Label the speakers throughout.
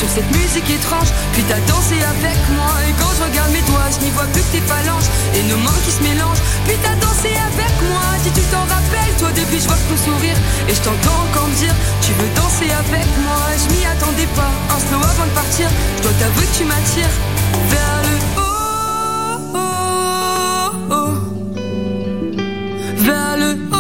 Speaker 1: sur cette musique étrange. Puis t'as dansé avec moi. Et quand je regarde mes doigts, je n'y vois plus que tes phalanges et nos mains qui se mélangent. Puis t'as dansé avec moi. Si tu t'en rappelles, toi depuis je vois ton sourire. Et je t'entends encore me dire, tu veux danser avec moi. Je m'y attendais pas, un slow avant de partir. Je dois t'avouer que tu m'attires vers le haut. Vers le haut,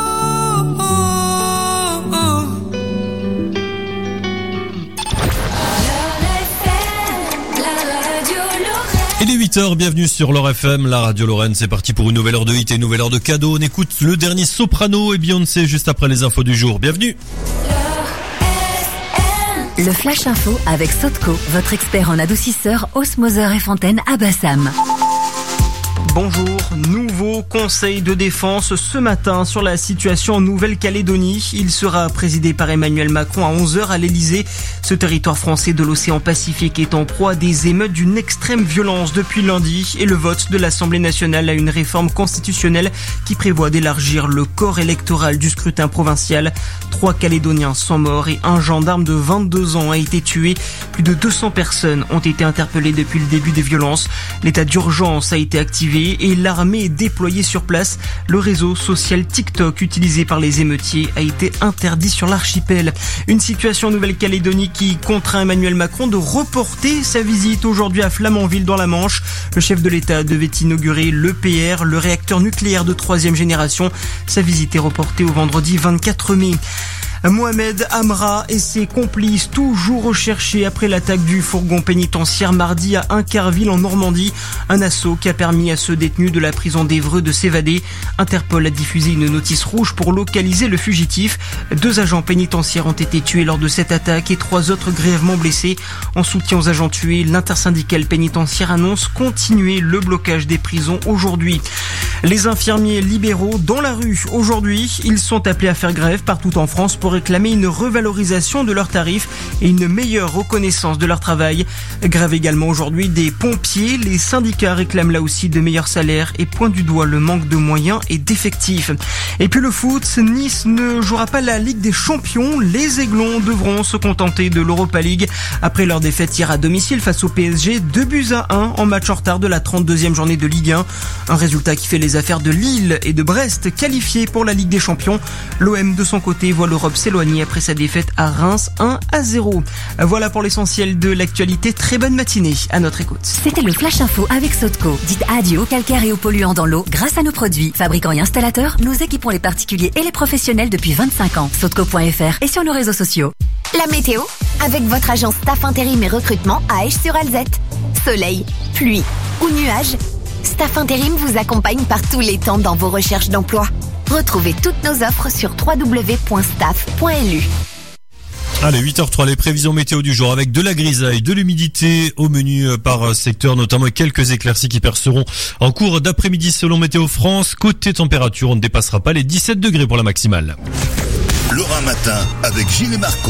Speaker 2: Il est 8h, bienvenue sur L'Or FM, la radio Lorraine. C'est parti pour une nouvelle heure de hit et une nouvelle heure de cadeaux. On écoute le dernier Soprano et Beyoncé juste après les infos du jour. Bienvenue.
Speaker 3: Le Flash Info avec Sotco, votre expert en adoucisseur, osmoseur et fontaine à Bassam.
Speaker 4: Bonjour, nouveau conseil de défense ce matin sur la situation en Nouvelle-Calédonie. Il sera présidé par Emmanuel Macron à 11h à l'Elysée. Ce territoire français de l'océan Pacifique est en proie à des émeutes d'une extrême violence depuis lundi et le vote de l'Assemblée nationale à une réforme constitutionnelle qui prévoit d'élargir le corps électoral du scrutin provincial. 3 Calédoniens sont morts et un gendarme de 22 ans a été tué. Plus de 200 personnes ont été interpellées depuis le début des violences. L'état d'urgence a été activé et l'armée est déployée sur place. Le réseau social TikTok utilisé par les émeutiers a été interdit sur l'archipel. Une situation en Nouvelle-Calédonie qui contraint Emmanuel Macron de reporter sa visite aujourd'hui à Flamanville dans la Manche. Le chef de l'État devait inaugurer l'EPR, le réacteur nucléaire de 3e génération. Sa visite est reportée au vendredi 24 mai. Mohamed Amra et ses complices toujours recherchés après l'attaque du fourgon pénitentiaire mardi à Incarville en Normandie. Un assaut qui a permis à ce détenu de la prison d'Évreux de s'évader. Interpol a diffusé une notice rouge pour localiser le fugitif. 2 agents pénitentiaires ont été tués lors de cette attaque et 3 autres grièvement blessés. En soutien aux agents tués, l'intersyndicale pénitentiaire annonce continuer le blocage des prisons aujourd'hui. Les infirmiers libéraux dans la rue aujourd'hui, ils sont appelés à faire grève partout en France pour réclamer une revalorisation de leurs tarifs et une meilleure reconnaissance de leur travail. Grève également aujourd'hui des pompiers. Les syndicats réclament là aussi de meilleurs salaires et pointent du doigt le manque de moyens et d'effectifs. Et puis le foot, Nice ne jouera pas la Ligue des Champions. Les Aiglons devront se contenter de l'Europa League après leur défaite hier à domicile face au PSG, 2-1 en match en retard de la 32e journée de Ligue 1. Un résultat qui fait les affaires de Lille et de Brest qualifiés pour la Ligue des Champions. L'OM de son côté voit l'Europe s'éloigner après sa défaite à Reims 1-0. Voilà pour l'essentiel de l'actualité. Très bonne matinée à notre écoute.
Speaker 3: C'était le Flash Info avec Sotco. Dites adieu aux calcaires et aux polluants dans l'eau grâce à nos produits. Fabricants et installateurs, nous équipons les particuliers et les professionnels depuis 25 ans. Sotco.fr et sur nos réseaux sociaux.
Speaker 5: La météo, avec votre agence Staff Intérim et Recrutement à Esch-sur-Alzette. Soleil, pluie ou nuages, Staff Intérim vous accompagne par tous les temps dans vos recherches d'emploi. Retrouvez toutes nos offres sur www.staff.lu.
Speaker 2: Allez, 8h03, les prévisions météo du jour avec de la grisaille, de l'humidité au menu par secteur, notamment quelques éclaircies qui perceront en cours d'après-midi selon Météo France. Côté température, on ne dépassera pas les 17 degrés pour la maximale.
Speaker 6: L'Or matin avec Gilles et Marco,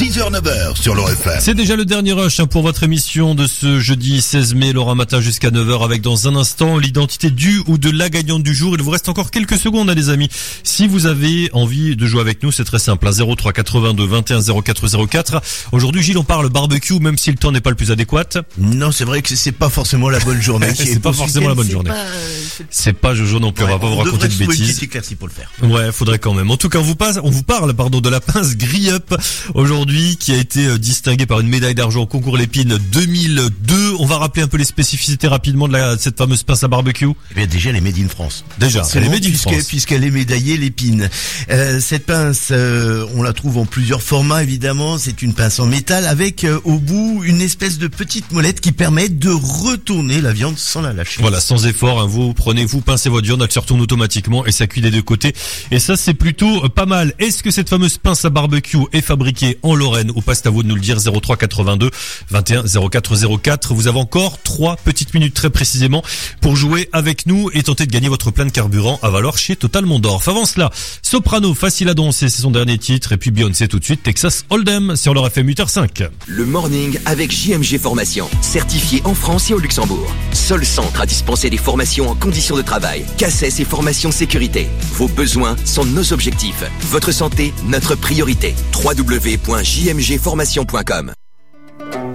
Speaker 6: 6h-9h sur L'Or FM.
Speaker 2: C'est déjà le dernier rush pour votre émission de ce jeudi 16 mai, L'Or matin jusqu'à 9h avec dans un instant l'identité du ou de la gagnante du jour. Il vous reste encore quelques secondes les amis. Si vous avez envie de jouer avec nous, c'est très simple, 03 82 21 04 04. Aujourd'hui Gilles, on parle barbecue même si le temps n'est pas le plus adéquat.
Speaker 7: Non, c'est vrai que c'est pas forcément la bonne journée.
Speaker 2: C'est pas forcément la bonne journée. C'est pas Jojo non plus, on va pas vous raconter de bêtises.
Speaker 7: Pour le faire.
Speaker 2: Ouais, faudrait quand même. En tout cas, on vous parle de la pince Grille-Up aujourd'hui qui a été distinguée par une médaille d'argent au concours Lépine 2002. On va rappeler un peu les spécificités rapidement de cette fameuse pince à barbecue.
Speaker 7: Eh bien déjà, elle est made in France.
Speaker 2: Déjà, elle est made in France.
Speaker 7: Puisqu'elle est médaillée Lépine. Cette pince, on la trouve en plusieurs formats évidemment. C'est une pince en métal avec au bout une espèce de petite molette qui permet de retourner la viande sans la lâcher.
Speaker 2: Voilà, sans effort, hein, vous pincez votre viande, elle se retourne automatiquement et ça cuit des deux côtés. Et ça, c'est plutôt pas mal. Est-ce que cette fameuse pince à barbecue est fabriquée en Lorraine ou pas? C'est à vous de nous le dire. 03 82 21 04 04. Vous avez encore 3 petites minutes très précisément pour jouer avec nous et tenter de gagner votre plein de carburant à valeur chez Total Mondorf. Avant cela, Soprano, facile à danser, c'est son dernier titre. Et puis Beyoncé tout de suite, Texas Hold'em sur L'Or FM 8h05.
Speaker 8: Le morning avec JMG Formation, certifié en France et au Luxembourg. Seul centre à dispenser des formations en conditions de travail, CACES et formation sécurité. Vos besoins sont nos objectifs. Votre santé, notre priorité. www.jmgformation.com.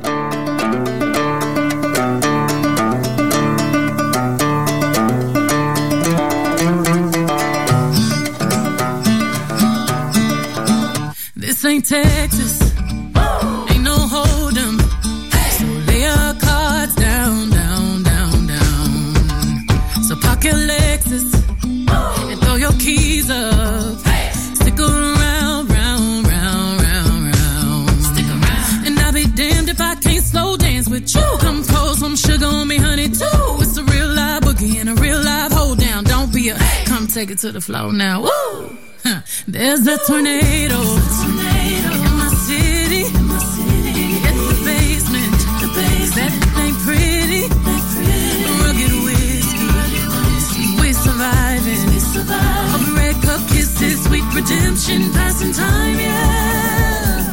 Speaker 9: ain't Texas. Ain't no hold 'em. So lay your cards down, down, down, down. So park your Lexus and throw your keys up. Stick around, round, round, round, round. Stick around. And I'll be damned if I can't slow dance with you. Come pour some sugar on me, honey, too. It's a real live boogie and a real live hold down. Don't be a come take it to the floor now. Woo! There's a tornado in my city. It's the basement. That ain't pretty. Rugged whiskey. We surviving. All the red cup kisses, sweet redemption, passing time, yeah.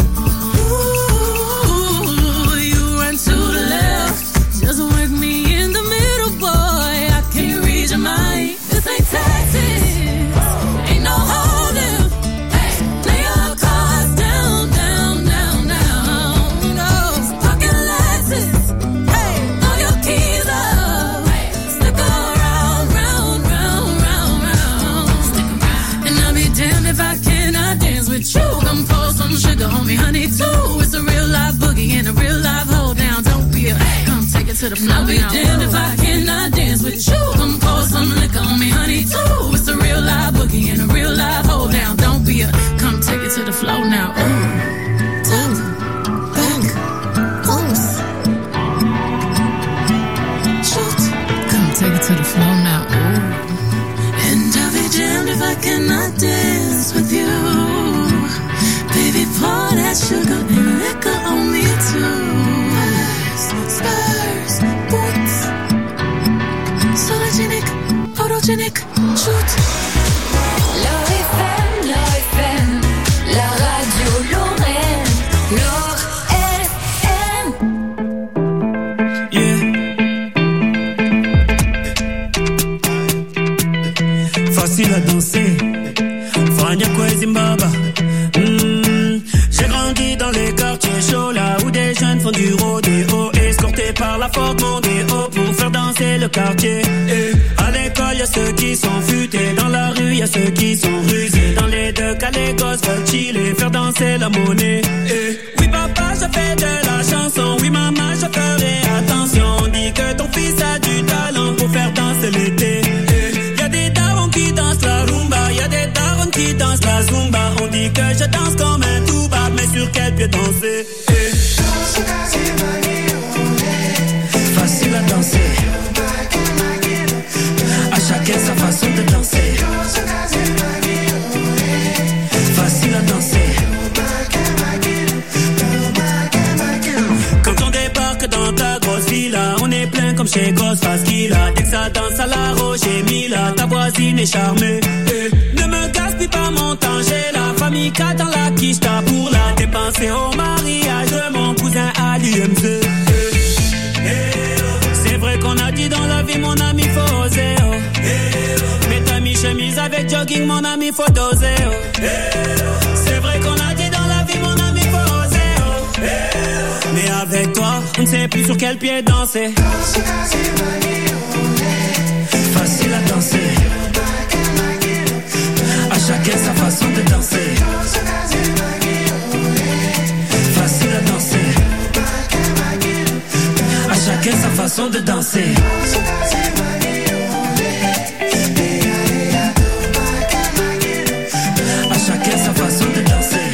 Speaker 9: Ooh, you run to the left, just wake me in the middle, boy. I can't read your mind. This ain't Texas. Ain't no holding. Lay your cards down, down, down, down. No, pocket Lexus. Hey, throw your keys up. Stick around, round, round, round, round. Stick around. And I'll be damned if I cannot dance with you. Come pour some sugar on me, honey, too. It's a real live boogie and a real live hold down. Don't be a come take it to the floor. I'll be damned if I cannot dance with you. Come pour some liquor on me, honey, too. It's a real live boogie and a real live hold down. Don't be a come take it to the floor now. Ooh. Back, close. Shoot. Come take it to the floor now. Ooh. And I'll be damned if I cannot dance with you. Baby, pour that sugar and liquor on me too. Spurs, boots. Sologenic, photogenic, shoot.
Speaker 1: L'OFM, la radio Lorraine, l'OFM.
Speaker 10: Yeah. Facile à danser, Fania Zimbabwe. J'ai grandi dans les quartiers chauds, là où des jeunes font du rodéo, escortés par la Ford Mondeo pour faire danser le quartier. À l'école, y'a ceux qui sont futés, dans la rue, y'a ceux qui sont rusés. Dans les deux cas, les gosses veulent chiller, faire danser la monnaie. Oui, papa, je fais de la chanson, oui, maman, je ferai attention. On dit que ton fils a du talent pour faire danser l'été. Y'a des darons qui dansent la rumba, y'a des darons qui dansent la zumba. On dit que je danse comme un tuba, mais sur quel pied danser? Facile à danser, à chacun sa façon de danser. Facile à danser. Quand on débarque dans ta grosse villa, on est plein comme chez Ghostface Killah. Dès que ça danse à la Roger Mila, ta voisine est charmée. Ne me gaspille pas mon temps, j'ai la famille dans la quicheta pour la dépenser au mariage de mon cousin à l'UMC. C'est vrai qu'on a dit dans la vie, mon ami, faut oser. Mets ta mi-chemise avec jogging, mon ami, faut doser. C'est vrai qu'on a dit dans la vie, mon ami, faut oser. Mais avec toi, on ne sait plus sur quel pied danser. Facile à danser, à chacun sa façon de danser. Facile à danser, à chacun sa façon de danser. À chacun sa façon de danser.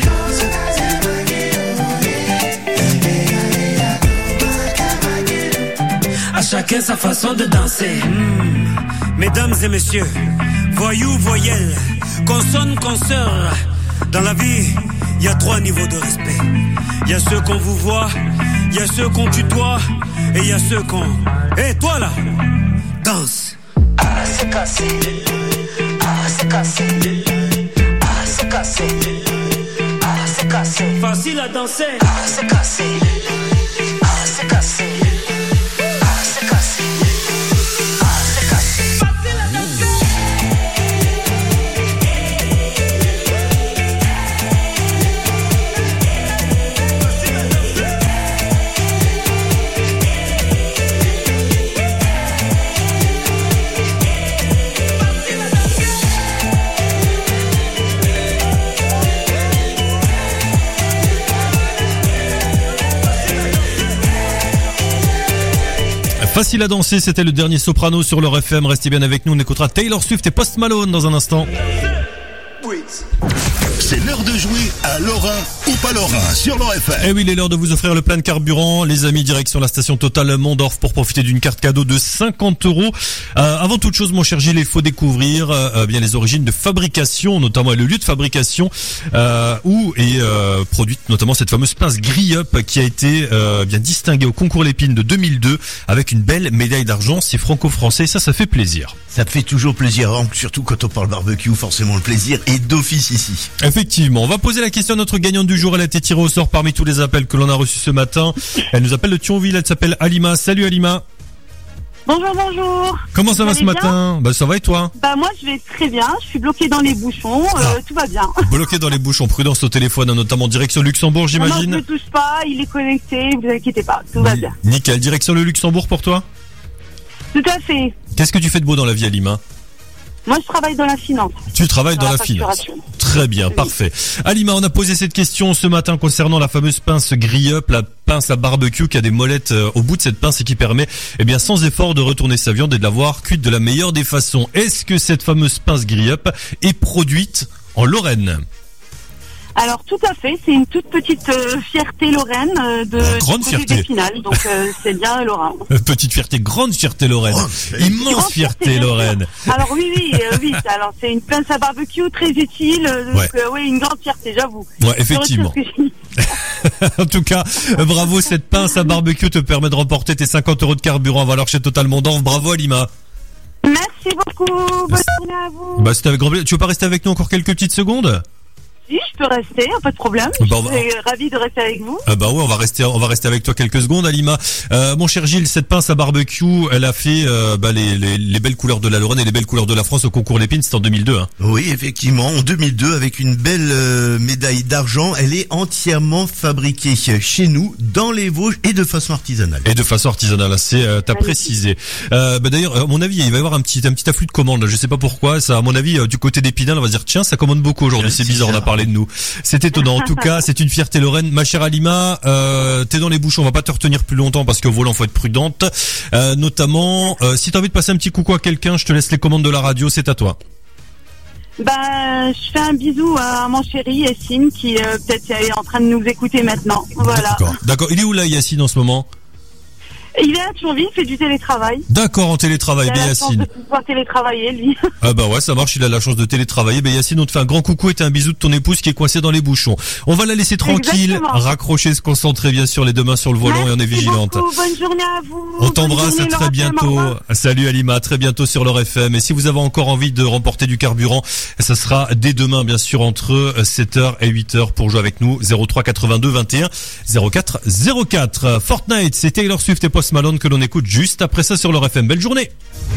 Speaker 10: À chacun sa façon de danser. Mesdames et messieurs, voyous, voyelles, consonnes, consoeurs. Dans la vie, il y a 3 niveaux de respect. Il y a ceux qu'on vous voit, il y a ceux qu'on tutoie, et il y a ceux qu'on... Hé, toi là, danse. Ah, c'est cassé. Ah, c'est cassé. Ah, c'est cassé. Ah, c'est cassé. Facile à danser. Ah, c'est cassé. Ah, c'est cassé.
Speaker 2: Facile à danser, c'était le dernier Soprano sur leur FM. Restez bien avec nous, on écoutera Taylor Swift et Post Malone dans un instant.
Speaker 6: C'est l'heure de jouer à Lorrain ou pas Lorrain sur leur FM.
Speaker 2: Eh oui, il est l'heure de vous offrir le plein de carburant. Les amis, direction la station Total Mondorf pour profiter d'une carte cadeau de 50 €. Avant toute chose, mon cher Gilles, il faut découvrir bien les origines de fabrication, notamment le lieu de fabrication où est produite notamment cette fameuse pince Grille-Up qui a été bien distinguée au concours Lépine de 2002 avec une belle médaille d'argent. C'est franco-français, ça fait plaisir.
Speaker 7: Ça fait toujours plaisir, surtout quand on parle barbecue, forcément le plaisir est d'office ici.
Speaker 2: Effectivement, on va poser la question à notre gagnante du jour. Elle a été tirée au sort parmi tous les appels que l'on a reçus ce matin. Elle nous appelle de Thionville, elle s'appelle Alima. Salut Alima.
Speaker 11: Bonjour.
Speaker 2: Comment ça va ce matin? Ça va et toi?
Speaker 11: Moi je vais très bien, je suis bloquée dans les bouchons, tout va bien.
Speaker 2: Bloquée dans les bouchons, prudence au téléphone, notamment direction Luxembourg j'imagine.
Speaker 11: Non, je ne touche pas, il est connecté, vous inquiétez pas, tout va bien.
Speaker 2: Nickel, direction le Luxembourg pour toi?
Speaker 11: Tout à fait.
Speaker 2: Qu'est-ce que tu fais de beau dans la vie Alima?
Speaker 11: Moi je travaille dans la finance.
Speaker 2: Tu travailles dans la finance. Très bien, oui. Parfait. Alima, on a posé cette question ce matin concernant la fameuse pince Grille-Up, la pince à barbecue qui a des molettes au bout de cette pince et qui permet, sans effort de retourner sa viande et de l'avoir cuite de la meilleure des façons. Est-ce que cette fameuse pince Grille-Up est produite en Lorraine?
Speaker 11: Alors tout à fait, c'est une toute petite fierté lorraine
Speaker 2: grande fierté
Speaker 11: finale, donc c'est bien Lorrain.
Speaker 2: Petite fierté, grande fierté lorraine, immense fierté lorraine.
Speaker 11: Alors oui, alors c'est une pince à barbecue très utile, donc une grande fierté, j'avoue.
Speaker 2: Ouais, effectivement. En tout cas, bravo, cette pince à barbecue te permet de remporter tes 50 € de carburant à valeur chez Total Mondorf. Bravo Alima.
Speaker 11: Merci beaucoup, bonne journée à vous.
Speaker 2: C'était avec grand plaisir. Tu veux pas rester avec nous encore quelques petites secondes?
Speaker 11: Si, je peux rester, pas de problème. Je suis ravi de rester avec vous.
Speaker 2: Oui, on va rester avec toi quelques secondes, Alima. Mon cher Gilles, cette pince à barbecue, elle a fait les belles couleurs de la Lorraine et les belles couleurs de la France au concours Lépine, c'était en 2002. Hein.
Speaker 7: Oui, effectivement, en 2002, avec une belle médaille d'argent, elle est entièrement fabriquée chez nous, dans les Vosges, et de façon artisanale.
Speaker 2: T'as précisé. D'ailleurs, à mon avis, il va y avoir un petit afflux de commandes. Je sais pas pourquoi. Ça, à mon avis, du côté d'Épinal, on va se dire tiens, ça commande beaucoup aujourd'hui. C'est bizarre, on a parlé de nous. C'est étonnant. En tout cas, c'est une fierté lorraine. Ma chère Alima, t'es dans les bouchons. On va pas te retenir plus longtemps parce qu'au volant, faut être prudente. Notamment, si t'as envie de passer un petit coucou à quelqu'un, je te laisse les commandes de la radio. C'est à toi.
Speaker 11: Je fais un bisou à mon chéri Yassine qui peut-être est en train de nous écouter maintenant. Voilà.
Speaker 2: D'accord. Il est où là, Yassine, en ce moment?
Speaker 11: Il est à Thionville, il fait du télétravail.
Speaker 2: D'accord, en télétravail,
Speaker 11: Yassine.
Speaker 2: Il a la chance de
Speaker 11: pouvoir télétravailler, lui.
Speaker 2: Ça marche, il a la chance de télétravailler. Yassine, on te fait un grand coucou et un bisou de ton épouse qui est coincée dans les bouchons. On va la laisser tranquille, raccrocher, se concentrer bien sûr, les deux mains sur le volant.
Speaker 11: Merci
Speaker 2: et on est vigilante.
Speaker 11: Beaucoup. Bonne journée à vous.
Speaker 2: On t'embrasse, à très bientôt. Salut Alima, à très bientôt sur leur FM. Et si vous avez encore envie de remporter du carburant, ça sera dès demain, bien sûr, entre 7h et 8h pour jouer avec nous. 03 82 21 04 04. Fortnite, c'est Taylor Swift et Post Malone que l'on écoute juste après ça sur leur FM. Belle journée.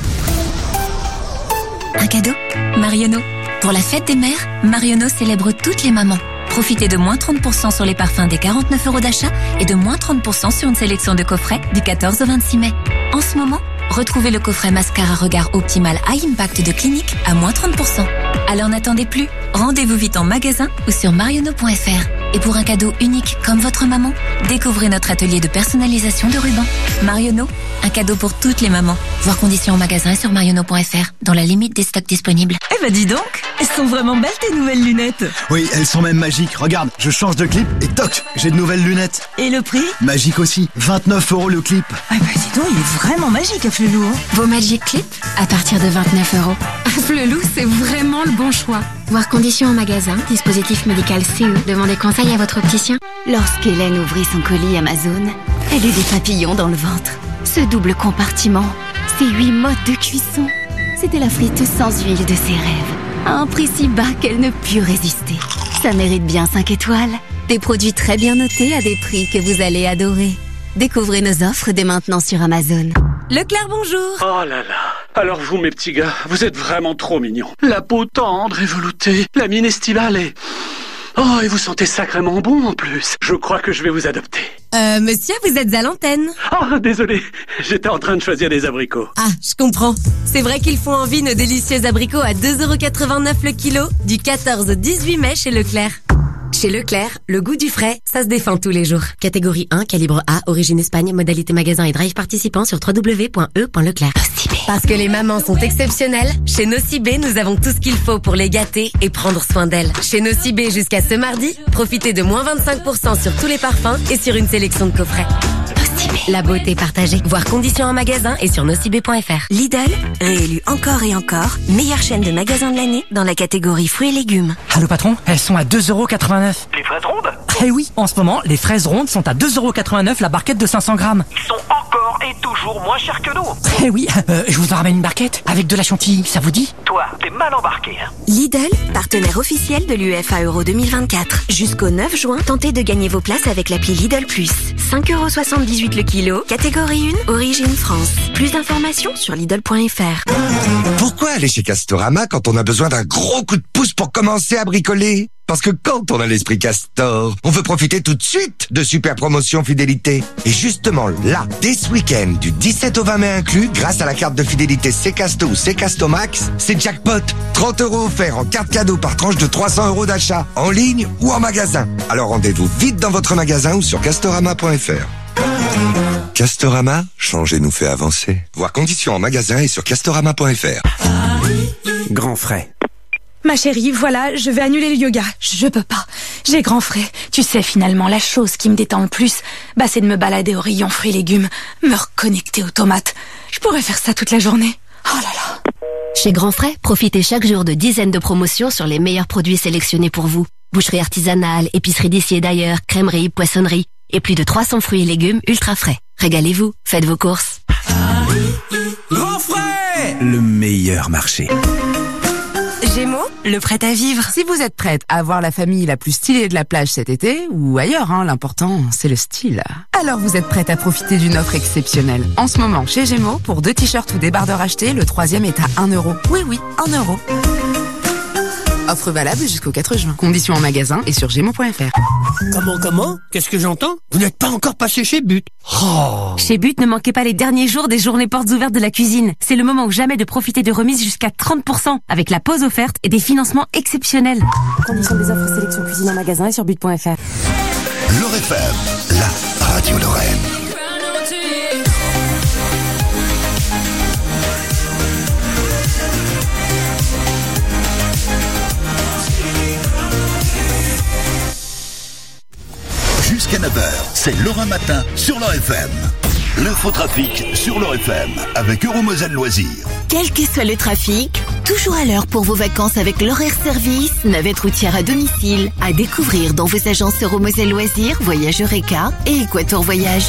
Speaker 3: Un cadeau? Marionneau. Pour la fête des mères, Marionneau célèbre toutes les mamans. Profitez de moins 30% sur les parfums des 49 € d'achat et de moins 30% sur une sélection de coffrets du 14 au 26 mai. En ce moment, retrouvez le coffret mascara regard optimal High Impact de Clinique à moins 30%. Alors n'attendez plus, rendez-vous vite en magasin ou sur marionneau.fr. Et pour un cadeau unique comme votre maman, découvrez notre atelier de personnalisation de rubans. Marionneau, un cadeau pour toutes les mamans. Voir conditions en magasin et sur marionneau.fr, dans la limite des stocks disponibles.
Speaker 12: Dis donc, elles sont vraiment belles tes nouvelles lunettes.
Speaker 13: Oui, elles sont même magiques. Regarde, je change de clip et toc, j'ai de nouvelles lunettes.
Speaker 12: Et le prix?
Speaker 13: Magique aussi, 29 € le clip.
Speaker 12: Dis donc, il est vraiment magique, Flelou.
Speaker 14: Vos Magic Clip à partir de 29 €. Flelou, c'est vraiment le bon choix. Voir conditions en magasin, dispositif médical CE. Demandez conseil à votre opticien.
Speaker 5: Lorsqu'Hélène ouvrit son colis Amazon, elle eut des papillons dans le ventre. Ce double compartiment, ces 8 modes de cuisson, c'était la frite sans huile de ses rêves. À un prix si bas qu'elle ne put résister. Ça mérite bien 5 étoiles. Des produits très bien notés à des prix que vous allez adorer. Découvrez nos offres dès maintenant sur Amazon.
Speaker 12: Leclerc, bonjour.
Speaker 15: Oh là là. Alors vous, mes petits gars, vous êtes vraiment trop mignons. La peau tendre et veloutée, la mine estivale et... Oh, et vous sentez sacrément bon en plus. Je crois que je vais vous adopter.
Speaker 12: Monsieur, vous êtes à l'antenne.
Speaker 15: Oh, désolé. J'étais en train de choisir des abricots.
Speaker 12: Ah, je comprends. C'est vrai qu'ils font envie nos délicieux abricots à 2,89 € le kilo, du 14 au 18 mai chez Leclerc. Chez Leclerc, le goût du frais, ça se défend tous les jours. Catégorie 1, calibre A, origine Espagne, modalité magasin et drive participant sur www.e.leclerc. Parce que les mamans sont exceptionnelles, chez Nocibé, nous avons tout ce qu'il faut pour les gâter et prendre soin d'elles. Chez Nocibé, jusqu'à ce mardi, profitez de moins 25% sur tous les parfums et sur une sélection de coffrets. La beauté partagée. Voir conditions en magasin et sur nocibé.fr.
Speaker 16: Lidl, réélu encore et encore, meilleure chaîne de magasins de l'année dans la catégorie fruits et légumes.
Speaker 17: Allô patron, elles sont à 2,89 €.
Speaker 18: Les fraises rondes?
Speaker 17: Eh oui, en ce moment, les fraises rondes sont à 2,89 € la barquette de 500 grammes.
Speaker 18: Ils sont encore et toujours moins chers que nous.
Speaker 17: Eh oui, je vous en ramène une barquette avec de la chantilly, ça vous dit?
Speaker 18: Toi, t'es mal embarqué, hein.
Speaker 16: Lidl, partenaire officiel de l'UEFA Euro 2024. Jusqu'au 9 juin, tentez de gagner vos places avec l'appli Lidl Plus. 5,78 € le kilo, catégorie 1, origine France. Plus d'informations sur Lidl.fr.
Speaker 19: Pourquoi aller chez Castorama quand on a besoin d'un gros coup de pouce pour commencer à bricoler? Parce que quand on a l'esprit Castor, on veut profiter tout de suite de super promotions fidélité. Et justement là, dès ce week-end, du 17 au 20 mai inclus, grâce à la carte de fidélité Ccasto ou Ccasto Max, c'est jackpot. 30 € offerts en carte cadeau par tranche de 300 € d'achat, en ligne ou en magasin. Alors rendez-vous vite dans votre magasin ou sur castorama.fr. Castorama, changer nous fait avancer. Voir conditions en magasin et sur castorama.fr.
Speaker 20: Grand frais.
Speaker 21: Ma chérie, voilà, je vais annuler le yoga. Je peux pas. J'ai grand frais. Tu sais, finalement, la chose qui me détend le plus, c'est de me balader au rayon fruits et légumes, me reconnecter aux tomates. Je pourrais faire ça toute la journée. Oh là là.
Speaker 3: Chez Grand Frais, profitez chaque jour de dizaines de promotions sur les meilleurs produits sélectionnés pour vous. Boucherie artisanale, épicerie d'ici et d'ailleurs, crèmerie, poissonnerie et plus de 300 fruits et légumes ultra frais. Régalez-vous, faites vos courses.
Speaker 20: Grand frais, le meilleur marché.
Speaker 12: Gémeaux, le prêt à vivre. Si vous êtes prête à voir la famille la plus stylée de la plage cet été, ou ailleurs, l'important, c'est le style. Alors vous êtes prête à profiter d'une offre exceptionnelle. En ce moment, chez Gémeaux, pour 2 t-shirts ou débardeurs achetés, le 3e est à 1 €. Oui, 1 €. Offre valable jusqu'au 4 juin. Conditions en magasin et sur gémeaux.fr.
Speaker 22: Comment? Qu'est-ce que j'entends? Vous n'êtes pas encore passé chez But. Oh.
Speaker 12: Chez But, ne manquez pas les derniers jours des journées portes ouvertes de la cuisine. C'est le moment ou jamais de profiter de remises jusqu'à 30% avec la pause offerte et des financements exceptionnels.
Speaker 21: Conditions des offres sélection cuisine en magasin et sur but.fr.
Speaker 6: L'Or FM, la radio Lorraine. Jusqu'à 9h, c'est Lorrain Matin sur l'Or FM. L'infotrafic sur l'Or FM avec Euromoselle Loisirs.
Speaker 5: Quel que soit le trafic, toujours à l'heure pour vos vacances avec l'horaire service, navette routière à domicile, à découvrir dans vos agences Euromoselle Loisirs, Voyage Eureka et Équateur Voyage.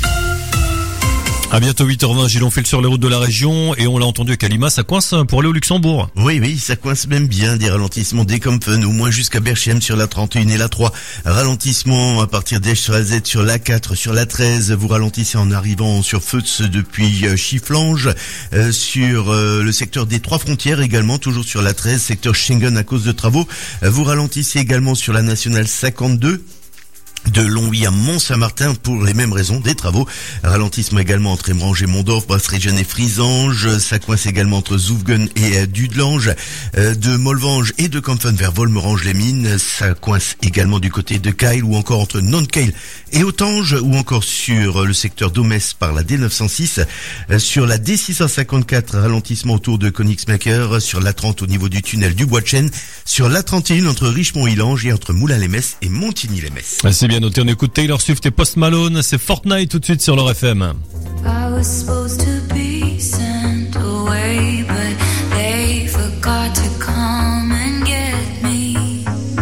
Speaker 2: À bientôt 8h20, Gilles, on file sur les routes de la région et on l'a entendu à Kalima, ça coince pour aller au Luxembourg.
Speaker 7: Oui, ça coince même bien, des ralentissements dès comme fun, au moins jusqu'à Berchem sur la 31 et la 3. Ralentissement à partir d'Esch-sur-Alzette sur la 4, sur la 13, vous ralentissez en arrivant sur Feutz depuis Chifflange, sur le secteur des 3 frontières également, toujours sur la 13, secteur Schengen à cause de travaux. Vous ralentissez également sur la nationale 52. De Longwy à Mont-Saint-Martin pour les mêmes raisons, des travaux. Ralentissement également entre Emrange et Mondorf, Brasserie-Jeune et Frisange. Ça coince également entre Zoufgen et Dudelange. De Molvange et de Campfen vers Volmerange-les-Mines. Ça coince également du côté de Keil ou encore entre Nonkeil et Autange ou encore sur le secteur d'Omès par la D906. Sur la D654, ralentissement autour de Königsmacker. Sur la 30 au niveau du tunnel du Bois de Chêne. Sur la 31 entre Richemont-Illange et entre Moulins-les-Messes et Montigny-les-Messes.
Speaker 2: C'est bien noté, on écoute Taylor Swift et Post Malone, c'est Fortnite tout de suite sur l'Or FM.
Speaker 1: I was supposed to be sent away, but they forgot to come and get me.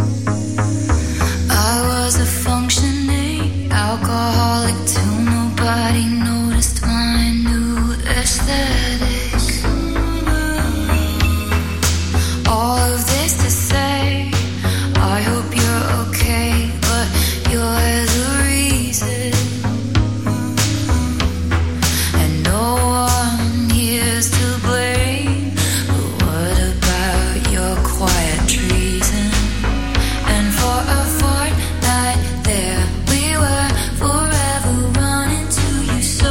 Speaker 1: I was a functioning alcoholic till nobody noticed my new aesthetic. All of this to say, I hope you're okay, but you're the reason. And no one here's to blame. But what about your quiet treason? And for a fortnight there we were, forever running to you. So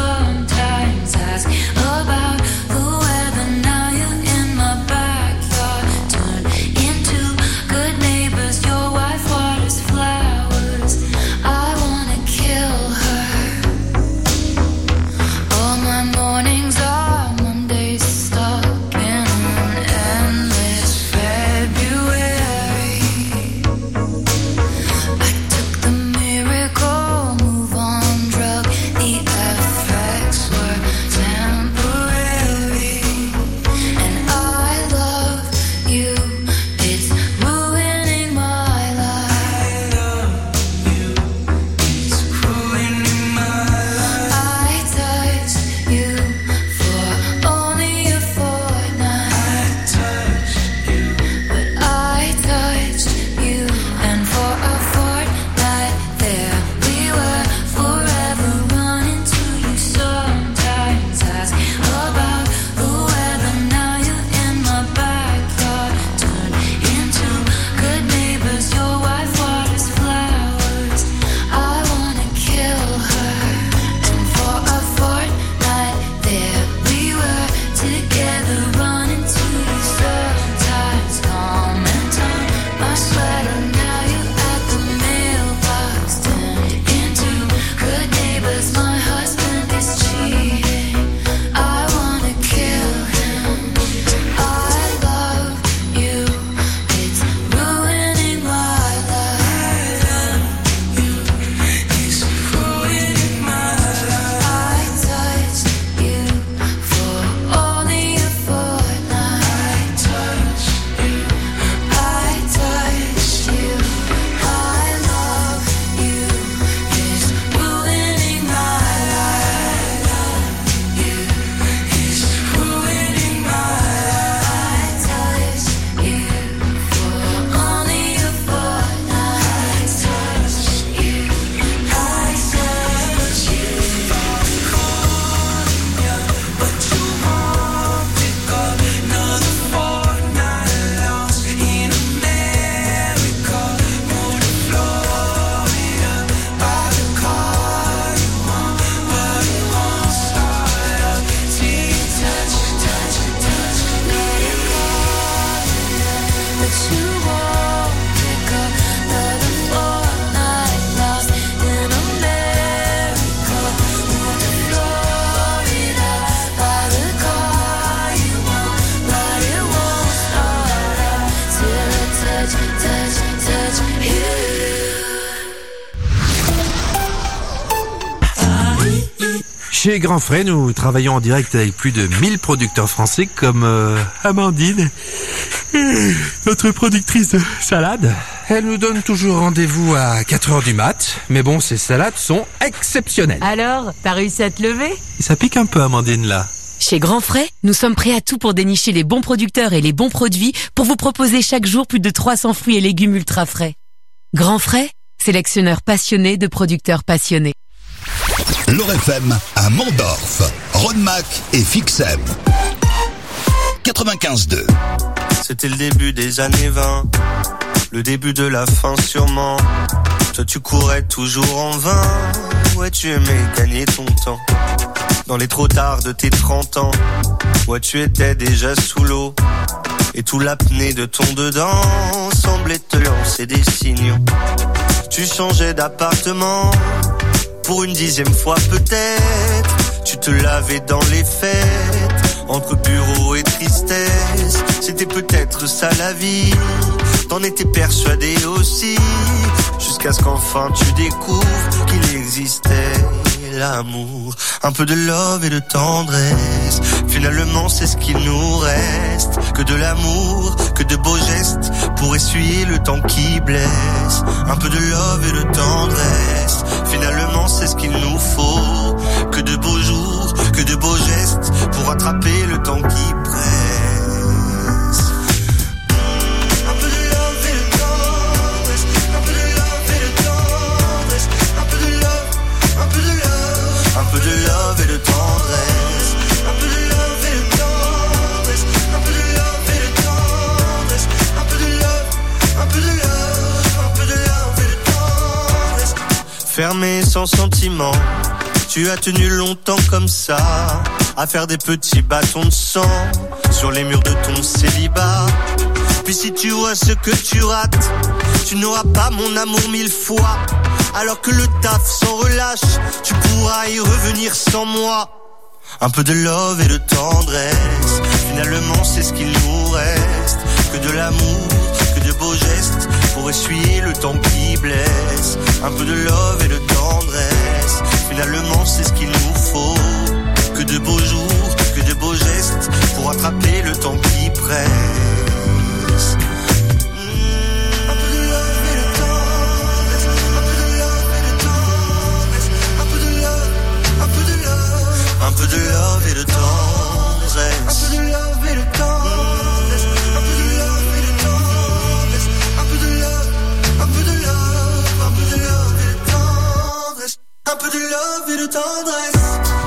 Speaker 4: Chez Grand Frais, nous travaillons en direct avec plus de 1000 producteurs français comme Amandine, notre productrice de salade. Elle nous donne toujours rendez-vous à 4h du mat, mais bon, ces salades sont exceptionnelles.
Speaker 12: Alors, t'as réussi à te lever ?
Speaker 4: Ça pique un peu, Amandine, là.
Speaker 12: Chez Grand Frais, nous sommes prêts à tout pour dénicher les bons producteurs et les bons produits pour vous proposer chaque jour plus de 300 fruits et légumes ultra frais. Grand Frais, sélectionneur passionné de producteurs passionnés.
Speaker 6: L'Or FM à Mondorf, Rodemack et Fixem. 95.2.
Speaker 8: C'était le début des années 20, le début de la fin sûrement. Toi tu courais toujours en vain, ouais tu aimais gagner ton temps. Dans les trop tard de tes 30 ans, ouais tu étais déjà sous l'eau. Et tout l'apnée de ton dedans semblait te lancer des signaux. Tu changeais d'appartement pour une 10e fois peut-être. Tu te lavais dans les fêtes, entre bureau et tristesse. C'était peut-être ça la vie, t'en étais persuadé aussi. Jusqu'à ce qu'enfin tu découvres qu'il existait l'amour. Un peu de love et de tendresse, finalement c'est ce qu'il nous reste. Que de l'amour, que de beaux gestes pour essuyer le temps qui blesse. Un peu de love et de tendresse, finalement c'est ce qu'il nous faut. Que de beaux jours, que de beaux gestes pour attraper le temps qui presse. Un peu de love et de tendresse, un peu de love et de tendresse, un peu de love, un peu de love, un peu de love et de tendresse, un peu de love et de tendresse, un peu de love et de tendresse, un peu de love, un peu de love, un peu de love et de tendresse. Fermé sans sentiment, tu as tenu longtemps comme ça, à faire des petits bâtons de sang sur les murs de ton célibat. Puis si tu vois ce que tu rates, tu n'auras pas mon amour 1000 fois. Alors que le taf s'en relâche, tu pourras y revenir sans moi. Un peu de love et de tendresse, finalement c'est ce qu'il nous reste. Que de l'amour, que de beaux gestes pour essuyer le temps qui blesse. Un peu de love et de tendresse, finalement c'est ce qu'il nous faut. Que de beaux jours, que de beaux gestes pour attraper le temps qui presse. Un peu de love et de tendresse, un peu de love et de tendresse, un peu de love, un peu de love, un peu de love et de tendresse, un peu de love et de tendresse, un peu de love et de tendresse, un peu de love, un peu de love, un peu de love et de tendresse, un peu de love et de tendresse.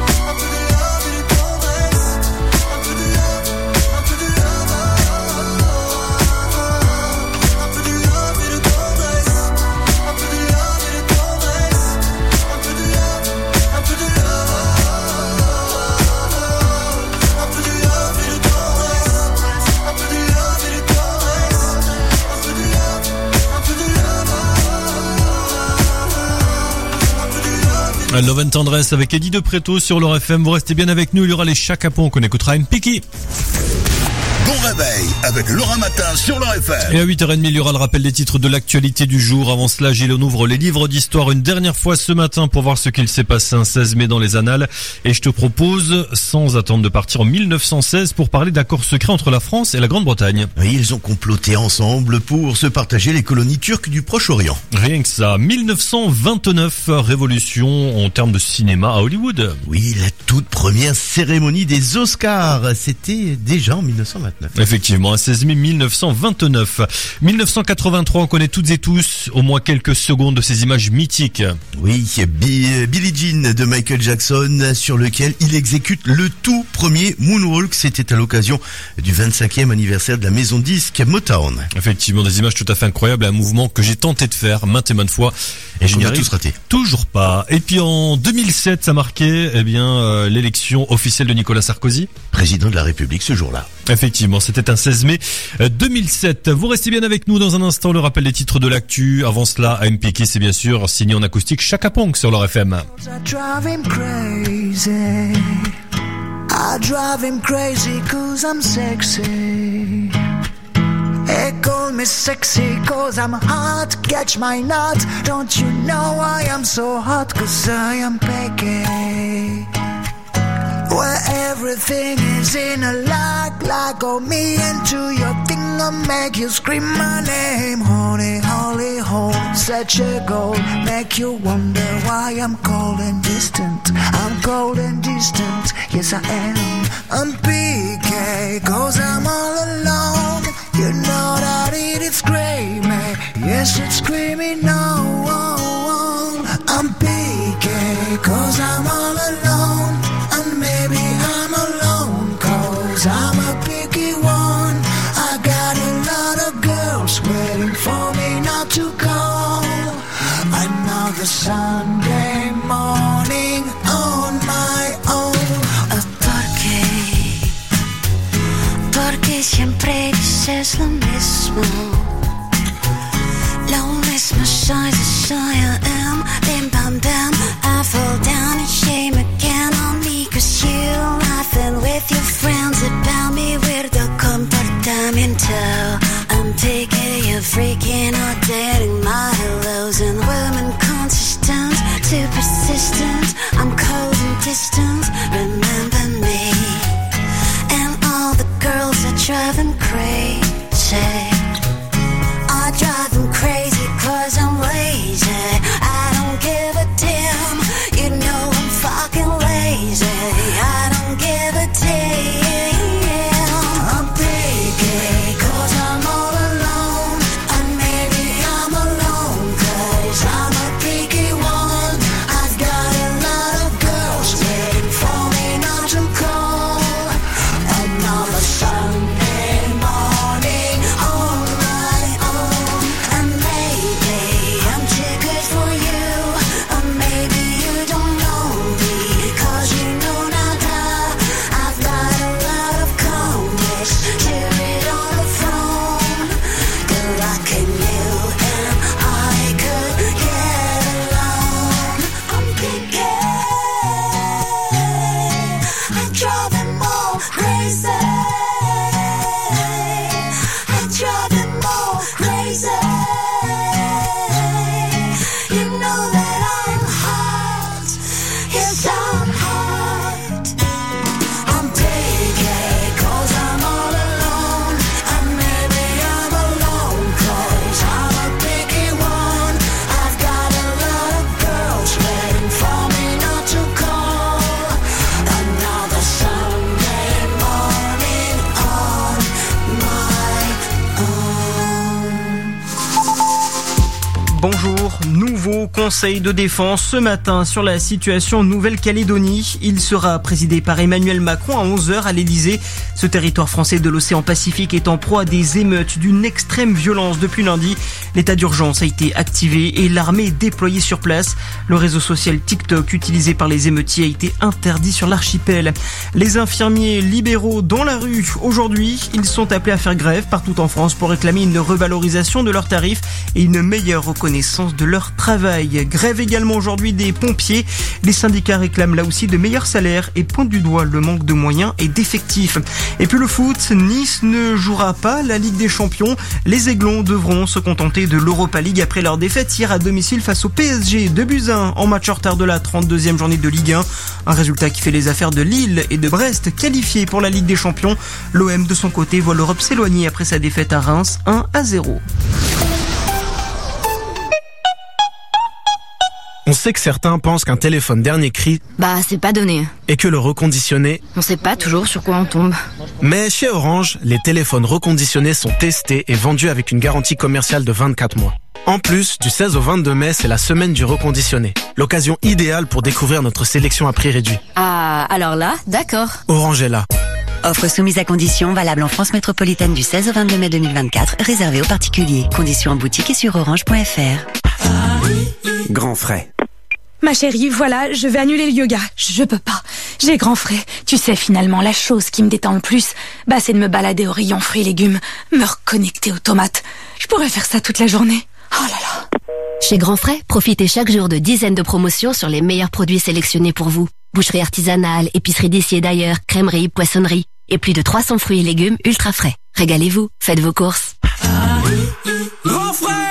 Speaker 2: Love and Tendresse avec Eddie de Préto sur l'Or FM. Vous restez bien avec nous, il y aura les Chaka Ponk, on écoutera une Piki.
Speaker 6: Bon réveil avec Laura Matin sur l'Or FM.
Speaker 2: Et à 8h30, il y aura le rappel des titres de l'actualité du jour. Avant cela, Gilles, on ouvre les livres d'histoire une dernière fois ce matin pour voir ce qu'il s'est passé un 16 mai dans les annales. Et je te propose, sans attendre de partir en 1916, pour parler d'accords secrets entre la France et la Grande-Bretagne.
Speaker 7: Oui, ils ont comploté ensemble pour se partager les colonies turques du Proche-Orient.
Speaker 2: Rien que ça. 1929, révolution en termes de cinéma à Hollywood.
Speaker 7: Oui, la toute première cérémonie des Oscars. C'était déjà en 1929.
Speaker 2: Effectivement, un 16 mai 1929. 1983, on connaît toutes et tous au moins quelques secondes de ces images mythiques.
Speaker 7: Oui, Billie Jean de Michael Jackson, sur lequel il exécute le tout premier moonwalk. C'était à l'occasion du 25e anniversaire de la maison disque Motown.
Speaker 2: Effectivement, des images tout à fait incroyables, un mouvement que j'ai tenté de faire maintes et maintes fois. Et je n'y arrive
Speaker 7: tous raté.
Speaker 2: Toujours pas. Et puis en 2007, ça marquait l'élection officielle de Nicolas Sarkozy,
Speaker 7: président de la République ce jour-là.
Speaker 2: Effectivement, c'était un 16 mai 2007. Vous restez bien avec nous dans un instant, le rappel des titres de l'actu. Avant cela, MPK, c'est bien sûr signé en acoustique Chaka Ponk sur l'Or FM.
Speaker 23: I drive him crazy 'cause I'm sexy. They call me sexy 'cause I'm hot, catch my nut. Don't you know I am so hot 'cause I am picky. everything is in a lock, oh me into your finger, make you scream my name. Holy, holy, holy, such a gold, make you wonder why I'm cold and distant. I'm cold and distant, yes I am. I'm PK, cause I'm all alone. You know that it is screaming, yes it's screaming no. I'm PK, cause I'm all alone. And maybe I'm alone, cause I'm a picky one. I got a lot of girls waiting for me not to call. Another Sunday morning on my own. Porque siempre dices lo mismo. Lo mismo soy, I am. Bim bam bam, I fall down in shame again on me. Cause you laughing with your friends about me. Weirdo comportamiento. I'm taking you freaking or dating my hellos. And women consistent, too persistent. I'm cold and distant, remember me. And all the girls are driving crazy. I drive them crazy cause I'm lazy. I don't give a damn. You know I'm fucking lazy. I don't give a damn. I'm picky cause I'm all alone. And maybe I'm alone cause I'm a picky one. I've got a lot of girls waiting for me not to call. Another Sunday morning on my own. And maybe I'm too good for you. Or maybe you don't know me cause you know nada. I've got a lot of comics to read on the phone. Good luck in you and I could get along. I'm picky. I drive them all crazy. I drive them all crazy. You know that I'm hot. Yes, I'm hot. I'm picky cause I'm all alone. And maybe I'm alone cause I'm a picky one. I've got a lot of girls waiting for me not to call. Another Sunday morning on my own.
Speaker 9: Bonjour, nouveau conseil de défense ce matin sur la situation en Nouvelle-Calédonie. Il sera présidé par Emmanuel Macron à 11h à l'Elysée. Ce territoire français de l'océan Pacifique est en proie à des émeutes d'une extrême violence depuis lundi. L'état d'urgence a été activé et l'armée est déployée sur place. Le réseau social TikTok utilisé par les émeutiers a été interdit sur l'archipel. Les infirmiers libéraux dans la rue aujourd'hui, ils sont appelés à faire grève partout en France pour réclamer une revalorisation de leurs tarifs et une meilleure reconnaissance de leur travail. Grève également aujourd'hui des pompiers. Les syndicats réclament là aussi de meilleurs salaires et pointent du doigt le manque de moyens et d'effectifs. Et puis le foot, Nice ne jouera pas la Ligue des Champions. Les Aiglons devront se contenter de l'Europa League après leur défaite hier à domicile face au PSG 2-1 en match en retard de la 32e journée de Ligue 1. Un résultat qui fait les affaires de Lille et de Brest qualifiés pour la Ligue des Champions. L'OM de son côté voit l'Europe s'éloigner après sa défaite à Reims 1-0.
Speaker 10: On sait que certains pensent qu'un téléphone dernier cri,
Speaker 12: c'est pas donné.
Speaker 10: Et que le reconditionné,
Speaker 12: On sait pas toujours sur quoi on tombe.
Speaker 10: Mais chez Orange, les téléphones reconditionnés sont testés et vendus avec une garantie commerciale de 24 mois. En plus, du 16 au 22 mai, c'est la semaine du reconditionné. L'occasion idéale pour découvrir notre sélection à prix réduit.
Speaker 12: Ah, alors là, d'accord.
Speaker 10: Orange est là.
Speaker 11: Offre soumise à conditions, valable en France métropolitaine du 16 au 22 mai 2024, réservée aux particuliers. Conditions en boutique et sur orange.fr.
Speaker 20: Grand frais.
Speaker 21: Ma chérie, voilà, je vais annuler le yoga. Je peux pas. J'ai grand frais. Tu sais, finalement, la chose qui me détend le plus, c'est de me balader au rayon fruits et légumes, me reconnecter aux tomates. Je pourrais faire ça toute la journée. Oh là là.
Speaker 3: Chez Grand Frais, profitez chaque jour de dizaines de promotions sur les meilleurs produits sélectionnés pour vous. Boucherie artisanale, épicerie d'ici et d'ailleurs, crèmerie, poissonnerie et plus de 300 fruits et légumes ultra frais. Régalez-vous, faites vos courses.
Speaker 20: Grand frais,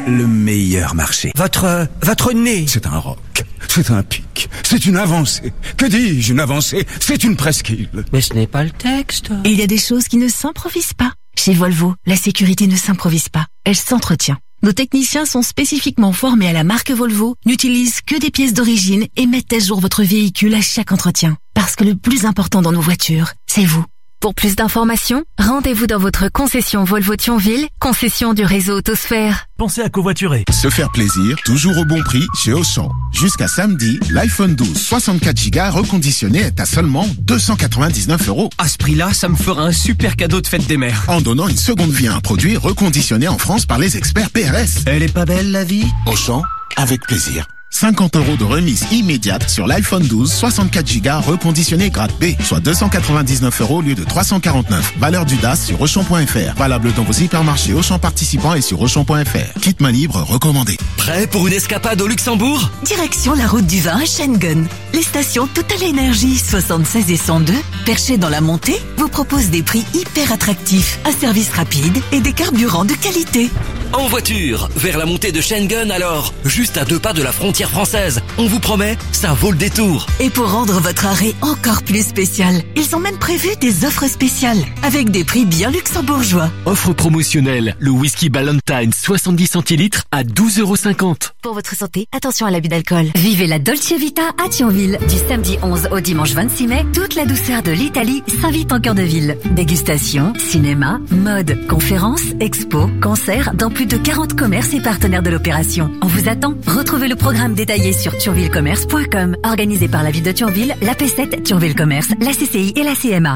Speaker 20: le meilleur marché.
Speaker 22: Votre nez.
Speaker 20: C'est un roc, c'est un pic, c'est une avancée. Que dis-je, une avancée? C'est une presqu'île.
Speaker 22: Mais ce n'est pas le texte.
Speaker 13: Il y a des choses qui ne s'improvisent pas. Chez Volvo, la sécurité ne s'improvise pas, elle s'entretient. Nos techniciens sont spécifiquement formés à la marque Volvo, n'utilisent que des pièces d'origine et mettent à jour votre véhicule à chaque entretien. Parce que le plus important dans nos voitures, c'est vous.
Speaker 3: Pour plus d'informations, rendez-vous dans votre concession Volvo Thionville, concession du réseau Autosphère.
Speaker 14: Pensez à covoiturer.
Speaker 15: Se faire plaisir, toujours au bon prix chez Auchan. Jusqu'à samedi, l'iPhone 12 64 Go reconditionné est à seulement 299 €.
Speaker 22: À ce prix-là, ça me fera un super cadeau de fête des mères.
Speaker 15: En donnant une seconde vie à un produit reconditionné en France par les experts PRS.
Speaker 22: Elle est pas belle, la vie?
Speaker 15: Auchan, avec plaisir. 50 € de remise immédiate sur l'iPhone 12 64 Go reconditionné grade B, soit 299 € au lieu de 349. Valeur du DAS sur Auchan.fr. Valable dans vos hypermarchés Auchan participants et sur Auchan.fr. Kit main libre recommandé.
Speaker 24: Prêt pour une escapade au Luxembourg?
Speaker 13: Direction la route du vin à Schengen. Les stations Total Énergie 76 et 102, perchées dans la montée, vous proposent des prix hyper attractifs, un service rapide et des carburants de qualité.
Speaker 24: En voiture, vers la montée de Schengen alors, juste à 2 pas de la frontière française. On vous promet, ça vaut le détour.
Speaker 13: Et pour rendre votre arrêt encore plus spécial, ils ont même prévu des offres spéciales, avec des prix bien luxembourgeois.
Speaker 24: Offre promotionnelle, le whisky Ballantine 70 centilitres à 12,50 €.
Speaker 3: Pour votre santé, attention à l'abus d'alcool. Vivez la Dolce Vita à Thionville. Du samedi 11 au dimanche 26 mai, toute la douceur de l'Italie s'invite en cœur de ville. Dégustation, cinéma, mode, conférences, expos, concerts dans plus de 40 commerces et partenaires de l'opération. On vous attend. Retrouvez le programme détaillé sur thionvillecommerce.com. Organisé par la ville de Thionville, la P7, Thionville Commerce, la CCI et la CMA.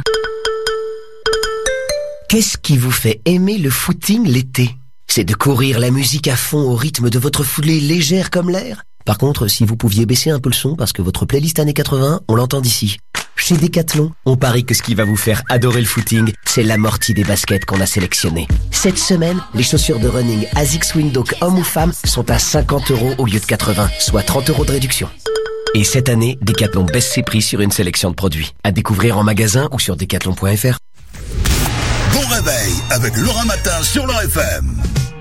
Speaker 25: Qu'est-ce qui vous fait aimer le footing l'été? C'est de courir la musique à fond au rythme de votre foulée légère comme l'air? Par contre, si vous pouviez baisser un peu le son parce que votre playlist années 80, on l'entend d'ici. Chez Decathlon, on parie que ce qui va vous faire adorer le footing, c'est l'amorti des baskets qu'on a sélectionnées. Cette semaine, les chaussures de running ASICS Windhoek hommes ou femmes sont à 50 € au lieu de 80, soit 30 € de réduction. Et cette année, Decathlon baisse ses prix sur une sélection de produits. À découvrir en magasin ou sur decathlon.fr.
Speaker 6: Bon réveil avec Laurent Matin sur leur FM.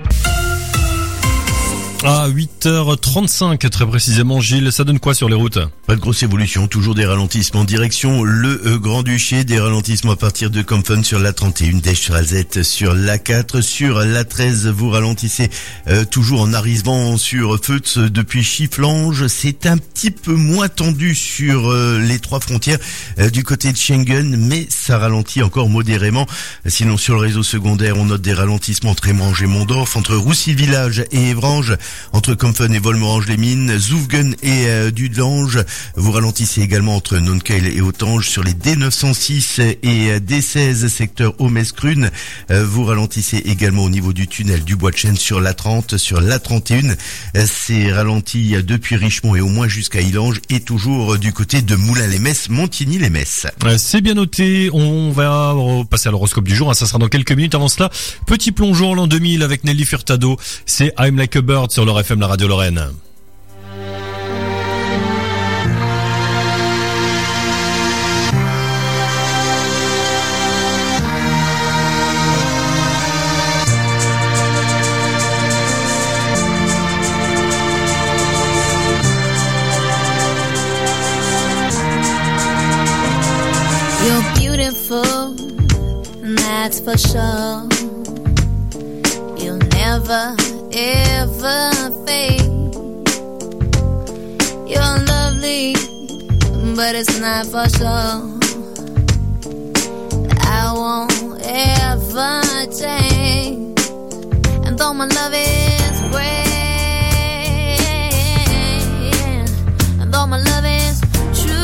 Speaker 2: À 8h35 très précisément, Gilles, ça donne quoi sur les routes?
Speaker 7: Pas de grosse évolution, toujours des ralentissements direction le Grand-Duché, des ralentissements à partir de Compton sur l'A31, d'Esch-Alzette sur l'A4, sur l'A13 vous ralentissez toujours en arrivant sur Feutz depuis Chifflange, c'est un petit peu moins tendu sur les 3 frontières du côté de Schengen, mais ça ralentit encore modérément. Sinon sur le réseau secondaire on note des ralentissements entre Émrange et Mondorf, entre Roussy-Village et Évrange, entre Compton et Volmerange-les-Mines, Zoufgen et Dudelange. Vous ralentissez également entre Nonkeil et Autange sur les D906 et D16 secteur Aumescrune. Vous ralentissez également au niveau du tunnel du Bois de Chêne sur l'A30, sur l'A31. C'est ralenti depuis Richemont et au moins jusqu'à Illange et toujours du côté de Moulins-les-Messes, Montigny-les-Messes.
Speaker 2: C'est bien noté. On va passer à l'horoscope du jour. Ça sera dans quelques minutes. Avant cela, petit plongeon en l'an 2000 avec Nelly Furtado. C'est I'm Like a Bird sur leur FM, la radio Lorraine.
Speaker 26: You're beautiful, that's for sure. You'll never ever fade. You're lovely, but it's not for sure. I won't ever change. And though my love is great, and though my love is true,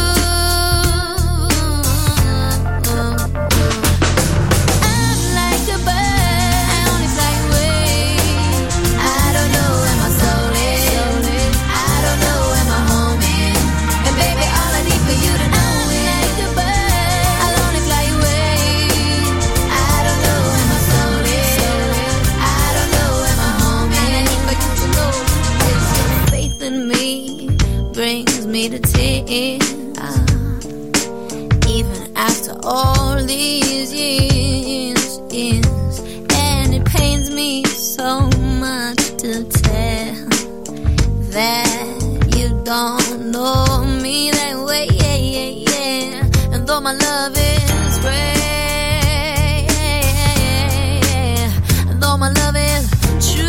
Speaker 26: I'm like a bird, I only fly away. I don't know where my soul is, I don't know where my home is. And baby, all I need for you to know is like a bird, I'll only fly away. I don't know where my soul is, I don't know where my home is. And I need for you to know is your faith in me brings me to tears. Even after all these years, and it pains me so much to tell my love is rare, and though my love is true,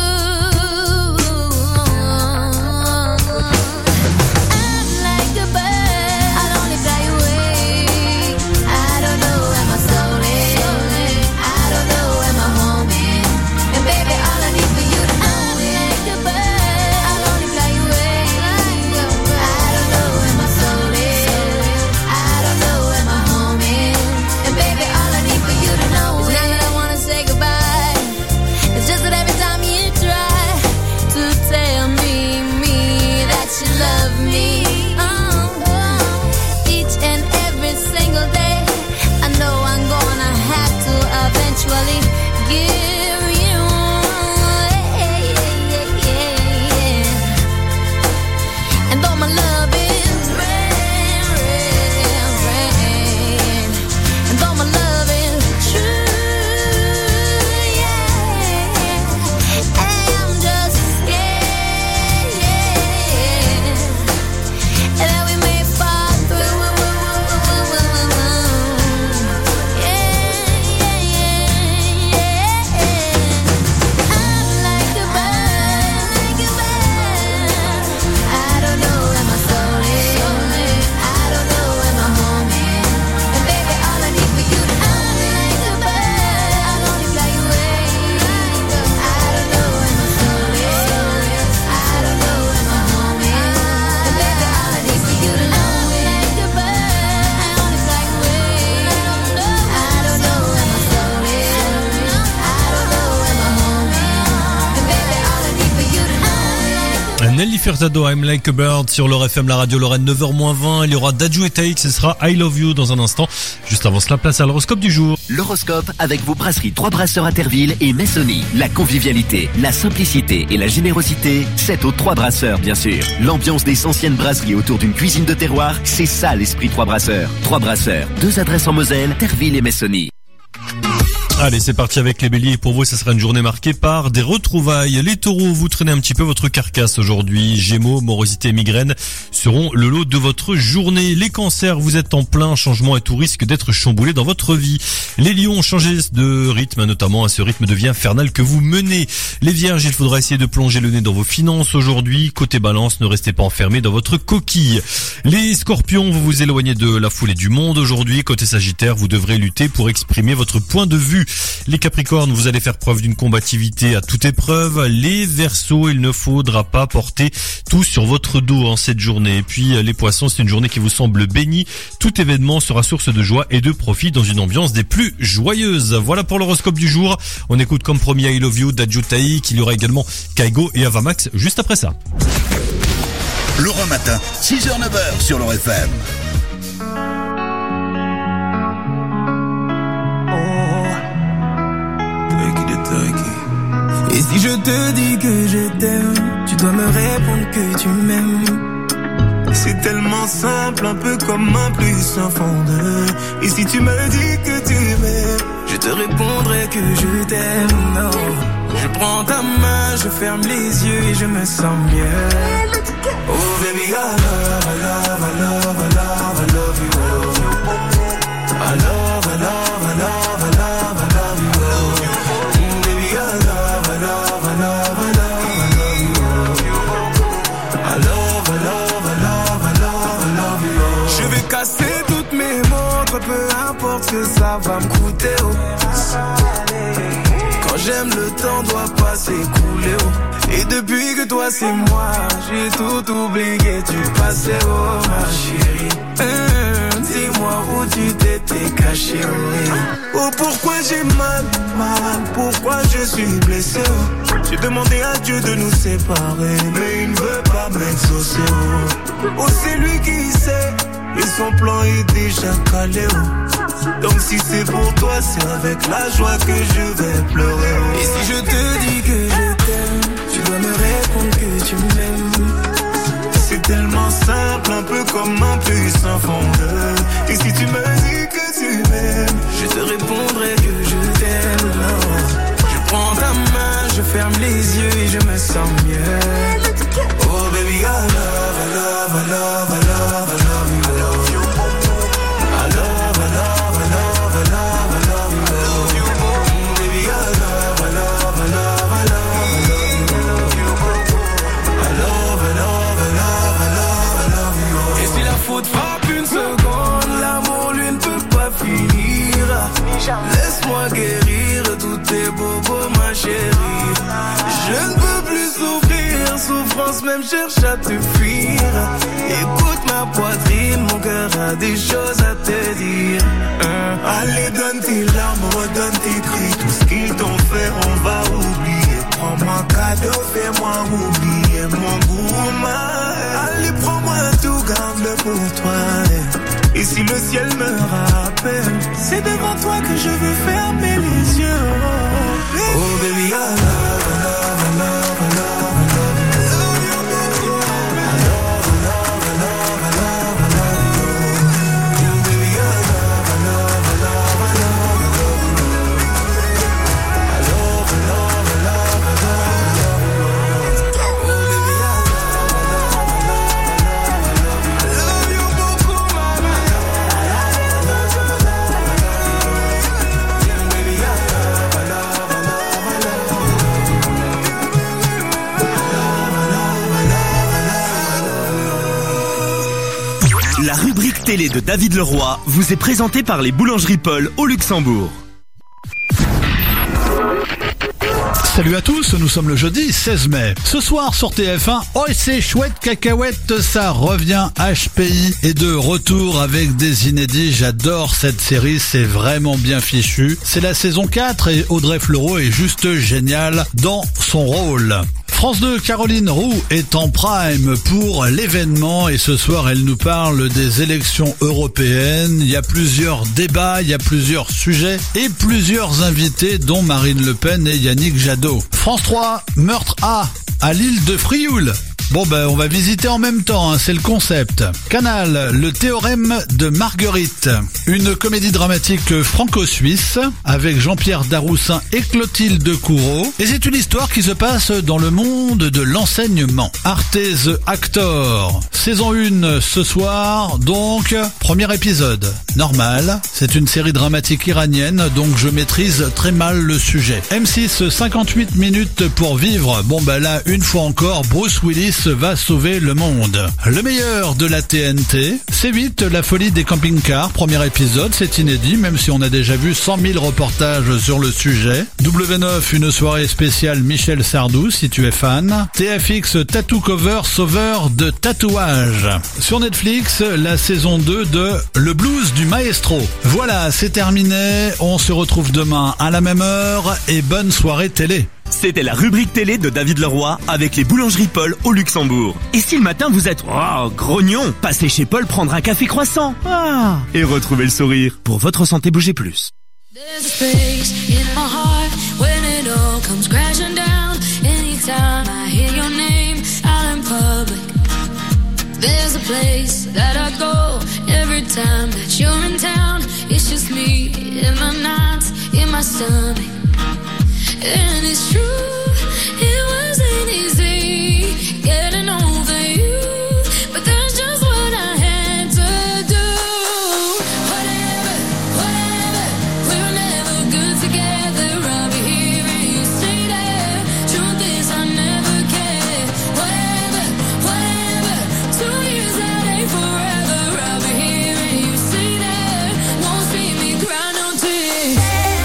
Speaker 26: I'm like a bird, I'll only fly away. I don't know where my soul is, I don't know where my home is, and baby, all I need for you to know, I'm like a bird, I'll only fly away. I don't know where my soul is, I don't know where my home is, and baby, all I need for you to know is not that I wanna say goodbye. It's just that every time you try to tell me that you love me, each and every single day, I know I'm gonna have to eventually give you and though my love is rare, and though my love is true, I'm just scared that we may fall through. I'm like a bird, I don't know where my soul is, I don't know where my home is, and baby, all I need for you to know, I'm like a bird, I'll only fly away. I don't know where my soul is, I don't know where my home is, and baby, all I need for you to know, I'm like a bird, I'll only fly away. I don't know where my soul is, I don't know where my home is, and baby, all I need for you to know,
Speaker 2: Nelly Furtado, I'm Like a Bird sur leur FM, la radio Lorraine, 9h-20. Il y aura Dadju et Taïk, ce sera I Love You dans un instant. Juste avant cela, place à l'horoscope du jour.
Speaker 5: L'horoscope avec vos brasseries Trois Brasseurs à Terville et Messonny. La convivialité, la simplicité et la générosité, c'est aux Trois Brasseurs bien sûr. L'ambiance des anciennes brasseries autour d'une cuisine de terroir, c'est ça l'esprit Trois Brasseurs. Trois Brasseurs, 2 adresses en Moselle, Terville et Messonny.
Speaker 2: Allez, c'est parti avec les béliers. Pour vous, ça sera une journée marquée par des retrouvailles. Les taureaux, vous traînez un petit peu votre carcasse aujourd'hui. Gémeaux, morosité et migraine seront le lot de votre journée. Les cancers, vous êtes en plein changement et tout risque d'être chamboulé dans votre vie. Les lions, changez de rythme, notamment à ce rythme de vie infernal que vous menez. Les vierges, il faudra essayer de plonger le nez dans vos finances aujourd'hui. Côté balance, ne restez pas enfermés dans votre coquille. Les scorpions, vous vous éloignez de la foule et du monde aujourd'hui. Côté sagittaire, vous devrez lutter pour exprimer votre point de vue. Les capricornes, vous allez faire preuve d'une combativité à toute épreuve. Les verseaux, il ne faudra pas porter tout sur votre dos en cette journée. Et puis les poissons, c'est une journée qui vous semble bénie. Tout événement sera source de joie et de profit dans une ambiance des plus joyeuses. Voilà pour l'horoscope du jour. On écoute comme promis I Love You d'Adju Taïk. Il y aura également Kaigo et Avamax juste après ça.
Speaker 6: Laurent Matin, 6h-9h sur leur FM.
Speaker 14: Et si je te dis que je t'aime, tu dois me répondre que tu m'aimes. C'est tellement simple, un peu comme un plus un fondeur. Et si tu me dis que tu m'aimes, je te répondrai que je t'aime. Non, je prends ta main, je ferme les yeux et je me sens mieux. Oh baby, I love, I love, I love, I love, I love you. I love, I love, I love, I love, I love you. Baby, I love, I love, I love, I love, I love you. I love, I love, I love, I love, I love you. Je vais casser toutes mes montres, peu importe ce que ça va me coûter. Quand j'aime, le temps doit pas s'écouler. Et depuis que toi c'est moi, j'ai tout oublié du passé, oh ma chérie. Dis-moi où tu t'étais caché, oh pourquoi j'ai mal, pourquoi je suis blessé, oh. J'ai demandé à Dieu de nous séparer, mais il ne veut pas m'exaucer, oh c'est lui qui sait, et son plan est déjà calé, oh. Donc si c'est pour toi, c'est avec la joie que je vais pleurer, oh. Et si je te dis que je t'aime, tu dois me répondre que tu m'aimes. C'est tellement simple, un peu comme un puissant fondeur. Et si tu me dis que tu m'aimes, je te répondrai que je t'aime. Je prends ta main, je ferme les yeux et je me sens mieux. Oh baby, I love, I love, I love, I love, I love you. I love, faute frappe une seconde. L'amour lui ne peut pas finir. Laisse-moi guérir tous tes bobos ma chérie. Je ne peux plus souffrir, souffrance même cherche à te fuir. Écoute ma poitrine, mon cœur a des choses à te dire. Allez donne tes larmes, redonne tes cris. Tout ce qu'ils t'ont fait on va oublier. Prends-moi cadeau, fais-moi oublier mon gourmand. Allez prends-moi tout, garde-le pour toi. Et si le ciel me rappelle, c'est devant toi que je veux fermer les yeux. Oh baby, I love, I love, I love, I love.
Speaker 1: La rubrique télé de David Leroy vous est présentée par les boulangeries Paul au Luxembourg.
Speaker 4: Salut à tous, nous sommes le jeudi 16 mai. Ce soir sur TF1, oh c'est chouette cacahuète, ça revient. HPI est de retour avec des inédits. J'adore cette série, c'est vraiment bien fichu. C'est la saison 4 et Audrey Fleurot est juste géniale dans son rôle. France 2, Caroline Roux est en prime pour l'événement et ce soir elle nous parle des élections européennes. Il y a plusieurs débats, il y a plusieurs sujets et plusieurs invités dont Marine Le Pen et Yannick Jadot. France 3, meurtre à l'île de Frioul. Bon on va visiter en même temps, c'est le concept. Canal, le théorème de Marguerite. Une comédie dramatique franco-suisse avec Jean-Pierre Daroussin et Clotilde Courreau. Et c'est une histoire qui se passe dans le monde de l'enseignement. Arte The Actor. Saison 1 ce soir, donc premier épisode. Normal, c'est une série dramatique iranienne, donc je maîtrise très mal le sujet. M6, 58 minutes pour vivre. Bon là, une fois encore, Bruce Willis va sauver le monde. Le meilleur de la TNT, C8, la folie des camping-cars, premier épisode, c'est inédit, même si on a déjà vu 100 000 reportages sur le sujet. W9, une soirée spéciale Michel Sardou, si tu es fan. TFX, Tattoo Cover, sauveur de tatouage. Sur Netflix, la saison 2 de Le Blues du Maestro. Voilà, c'est terminé, on se retrouve demain à la même heure et bonne soirée télé.
Speaker 1: C'était la rubrique télé de David Leroy avec les boulangeries Paul au Luxembourg. Et si le matin vous êtes grognon, passez chez Paul prendre un café croissant. Et retrouvez le sourire. Pour votre santé, bougez plus.
Speaker 26: There's a space in my heart when it all comes crashing down. Anytime I hear your name out in public. There's a place that I go every time that you're in town. It's just me in the nights, in my stomach. And it's true, it wasn't easy getting over you, but that's just what I had to do. Whatever, we were never good together. I'll be here and you stay there. Truth is I never cared. Whatever, 2 years that ain't forever. I'll be here and you stay there. Won't see me cry no tears.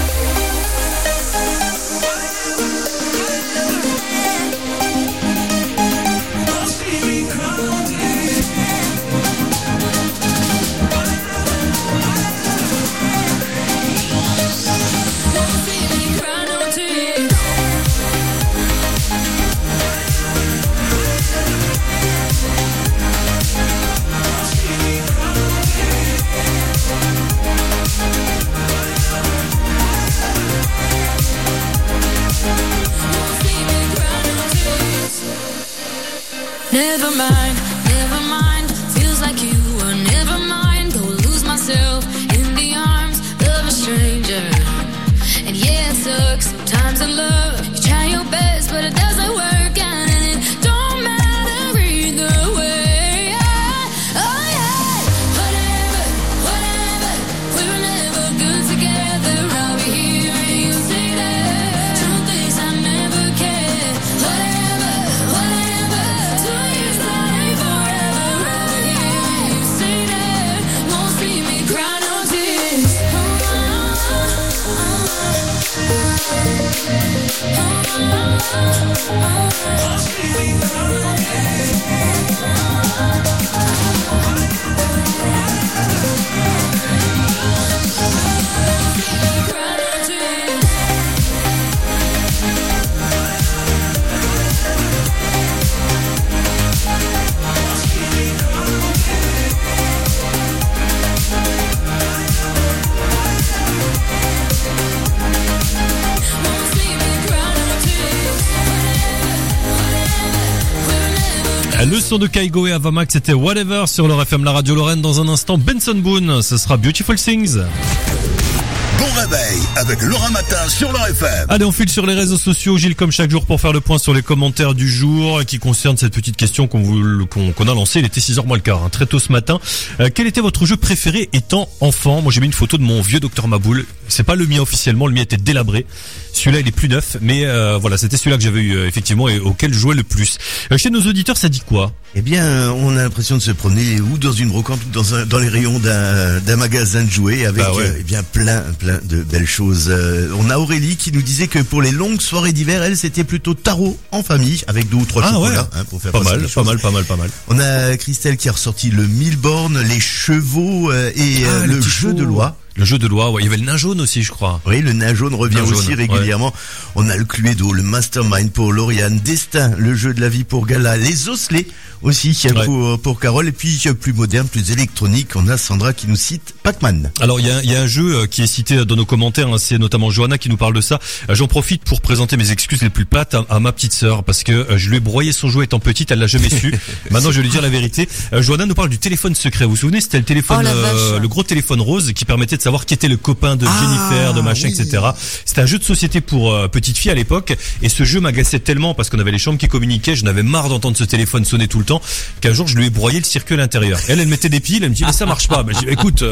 Speaker 26: Never mind, feels like you were never mine. Go lose myself in the arms of a stranger. And yeah, it sucks sometimes in love. You try your best, but it doesn't work out. And it don't matter either way. Oh yeah, whatever, we were never good together. I'll be here and you stay there. Truth is I never cared. Whatever, 2 years that ain't forever.
Speaker 2: Le son de Kaigo et Avamax, c'était Whatever sur leur FM, la radio Lorraine. Dans un instant, Benson Boone, ce sera Beautiful Things.
Speaker 6: Bon réveil avec Laura Matin sur leur FM.
Speaker 2: Allez, on file sur les réseaux sociaux, Gilles, comme chaque jour, pour faire le point sur les commentaires du jour qui concernent cette petite question qu'on a lancée. Il était 6h moins le quart, très tôt ce matin. Quel était votre jeu préféré étant enfant? Moi, j'ai mis une photo de mon vieux Dr Maboul. C'est pas le mien officiellement, le mien était délabré. Celui-là, il est plus neuf, mais voilà, c'était celui-là que j'avais eu effectivement et auquel je jouais le plus. Chez nos auditeurs, ça dit quoi?
Speaker 7: Eh bien, on a l'impression de se promener ou dans une brocante ou dans les rayons d'un magasin de jouets avec eh bien plein de belles choses. On a Aurélie qui nous disait que pour les longues soirées d'hiver, elle, c'était plutôt tarot en famille avec 2 ou 3 chocolats pour faire
Speaker 2: pas mal.
Speaker 7: On a Christelle qui a ressorti le 1000 bornes, les chevaux et le jeu de loi.
Speaker 2: Le jeu de loi, il y avait le nain jaune aussi, je crois.
Speaker 7: Oui, le nain jaune revient aussi régulièrement. Ouais. On a le Cluedo, le Mastermind pour Lauriane, Destin, le jeu de la vie pour Gala, les osselets aussi pour Carole, et puis plus moderne, plus électronique, on a Sandra qui nous cite Pac-Man.
Speaker 2: Alors il y a un jeu qui est cité dans nos commentaires, c'est notamment Johanna qui nous parle de ça. J'en profite pour présenter mes excuses les plus plates à ma petite sœur, parce que je lui ai broyé son jouet étant petite, elle l'a jamais su. Maintenant je vais lui dire la vérité. Johanna nous parle du téléphone secret. Vous vous souvenez, c'était le téléphone, le gros téléphone rose qui permettait de savoir qui était le copain de Jennifer, de machin, etc. C'était un jeu de société pour petite fille à l'époque, et ce jeu m'agaçait tellement parce qu'on avait les chambres qui communiquaient, j'en avais marre d'entendre ce téléphone sonner tout le temps, qu'un jour je lui ai broyé le circuit à l'intérieur. Elle mettait des piles, elle me dit mais ça marche pas. Ben, je dis écoute,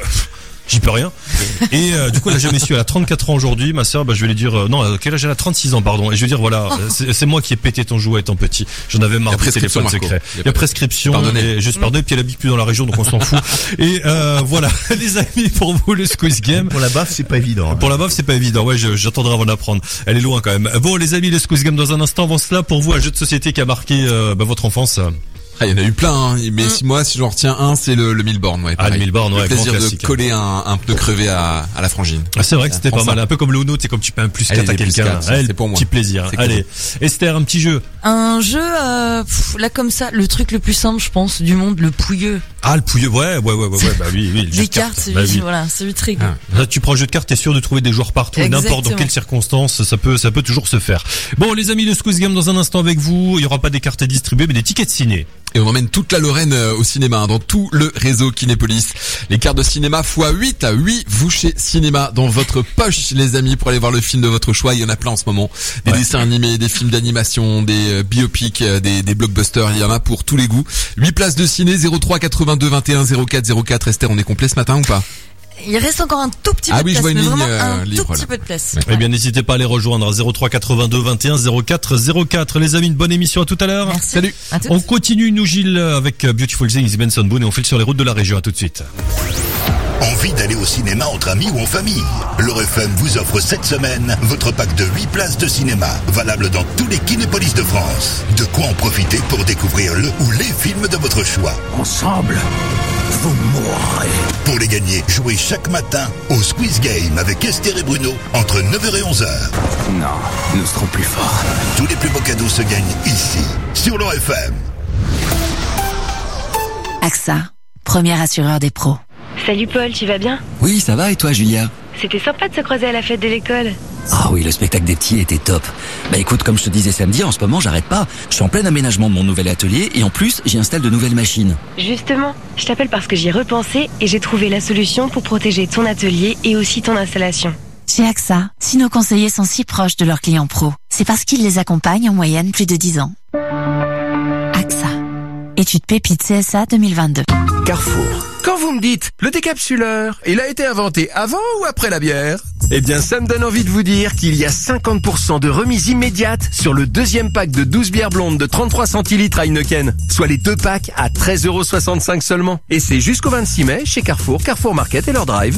Speaker 2: j'y peux rien. Et du coup, elle a jamais su. Elle a 34 ans aujourd'hui. Ma sœur, je vais lui dire non. Quel âge elle a? 36 ans, pardon. Et je vais dire voilà, c'est moi qui ai pété ton jouet étant petit. J'en avais marre du téléphone secret. Il y a prescription. Et juste pardonner. Puis elle habite plus dans la région, donc on s'en fout. Et voilà, les amis, pour vous le Squeeze Game.
Speaker 7: Pour la baffe, c'est pas évident.
Speaker 2: Pour la baffe, c'est pas évident. Ouais, j'attendrai avant d'apprendre. Elle est loin quand même. Bon, les amis, le Squeeze Game dans un instant. Avant cela, pour vous, un jeu de société qui a marqué votre enfance.
Speaker 8: Ah, il y en a eu plein, mais si j'en retiens un, c'est le 1000 bornes,
Speaker 2: le 1000 bornes,
Speaker 8: le plaisir de coller un pneu crevé à la frangine.
Speaker 2: Ah, c'est vrai que c'était pas mal, un peu comme le Uno, c'est comme tu payes un plus 4 à quelqu'un.
Speaker 8: C'est pour moi.
Speaker 2: Petit plaisir. Allez, Esther, un petit jeu.
Speaker 16: Un jeu, là comme ça, le truc le plus simple, je pense, du monde, le pouilleux.
Speaker 2: Ah, le pouilleux, ouais, bah oui.
Speaker 16: Les cartes, c'est voilà, c'est vite très cool.
Speaker 2: Là, tu prends le jeu de cartes, t'es sûr de trouver des joueurs partout, n'importe dans quelle circonstance, ça peut toujours se faire. Bon, les amis, le Squeeze Game dans un instant avec vous. Il y aura pas des cartes à distribuer, mais des tickets de ciné.
Speaker 8: Et on emmène toute la Lorraine au cinéma, dans tout le réseau Kinépolis. Les cartes de cinéma x8 à 8 vous chez Cinéma dans votre poche, les amis, pour aller voir le film de votre choix. Il y en a plein en ce moment. Des dessins animés, des films d'animation, des biopics, des blockbusters. Il y en a pour tous les goûts. 8 places de ciné, 03 82 21 04 04. Esther, on est complet ce matin ou pas?
Speaker 16: Il reste encore un tout petit peu de place, mais vraiment un tout petit peu de place.
Speaker 2: Eh bien, n'hésitez pas à les rejoindre. 03 82 21 04 04. Les amis, une bonne émission. À tout à l'heure.
Speaker 16: Merci.
Speaker 2: Salut. On continue, nous, Gilles, avec Beautiful Things, Benson Boone, et on file sur les routes de la région. À tout de suite.
Speaker 6: Envie d'aller au cinéma entre amis ou en famille? L'Or FM vous offre cette semaine votre pack de 8 places de cinéma, valable dans tous les Kinépolis de France. De quoi en profiter pour découvrir le ou les films de votre choix.
Speaker 17: Ensemble, vous mourrez.
Speaker 6: Pour les gagner, jouez chaque matin au Squeeze Game avec Esther et Bruno entre 9h et 11h.
Speaker 17: Non, nous serons plus forts.
Speaker 6: Tous les plus beaux cadeaux se gagnent ici, sur l'Or FM.
Speaker 3: AXA, premier assureur des pros.
Speaker 18: Salut Paul, tu vas bien?
Speaker 19: Oui, ça va, et toi Julia?
Speaker 18: C'était sympa de se croiser à la fête de l'école.
Speaker 19: Ah oui, le spectacle des petits était top. Bah écoute, comme je te disais samedi, en ce moment j'arrête pas. Je suis en plein aménagement de mon nouvel atelier et en plus j'y installe de nouvelles machines.
Speaker 18: Justement, je t'appelle parce que j'y ai repensé et j'ai trouvé la solution pour protéger ton atelier et aussi ton installation.
Speaker 3: Chez AXA, si nos conseillers sont si proches de leurs clients pros, c'est parce qu'ils les accompagnent en moyenne plus de 10 ans. AXA. Étude Pépite CSA 2022.
Speaker 23: Carrefour. Quand vous me dites, le décapsuleur, il a été inventé avant ou après la bière? Eh bien, ça me donne envie de vous dire qu'il y a 50% de remise immédiate sur le deuxième pack de 12 bières blondes de 33 centilitres à Heineken. Soit les 2 packs à 13,65 € seulement. Et c'est jusqu'au 26 mai chez Carrefour, Carrefour Market et leur drive.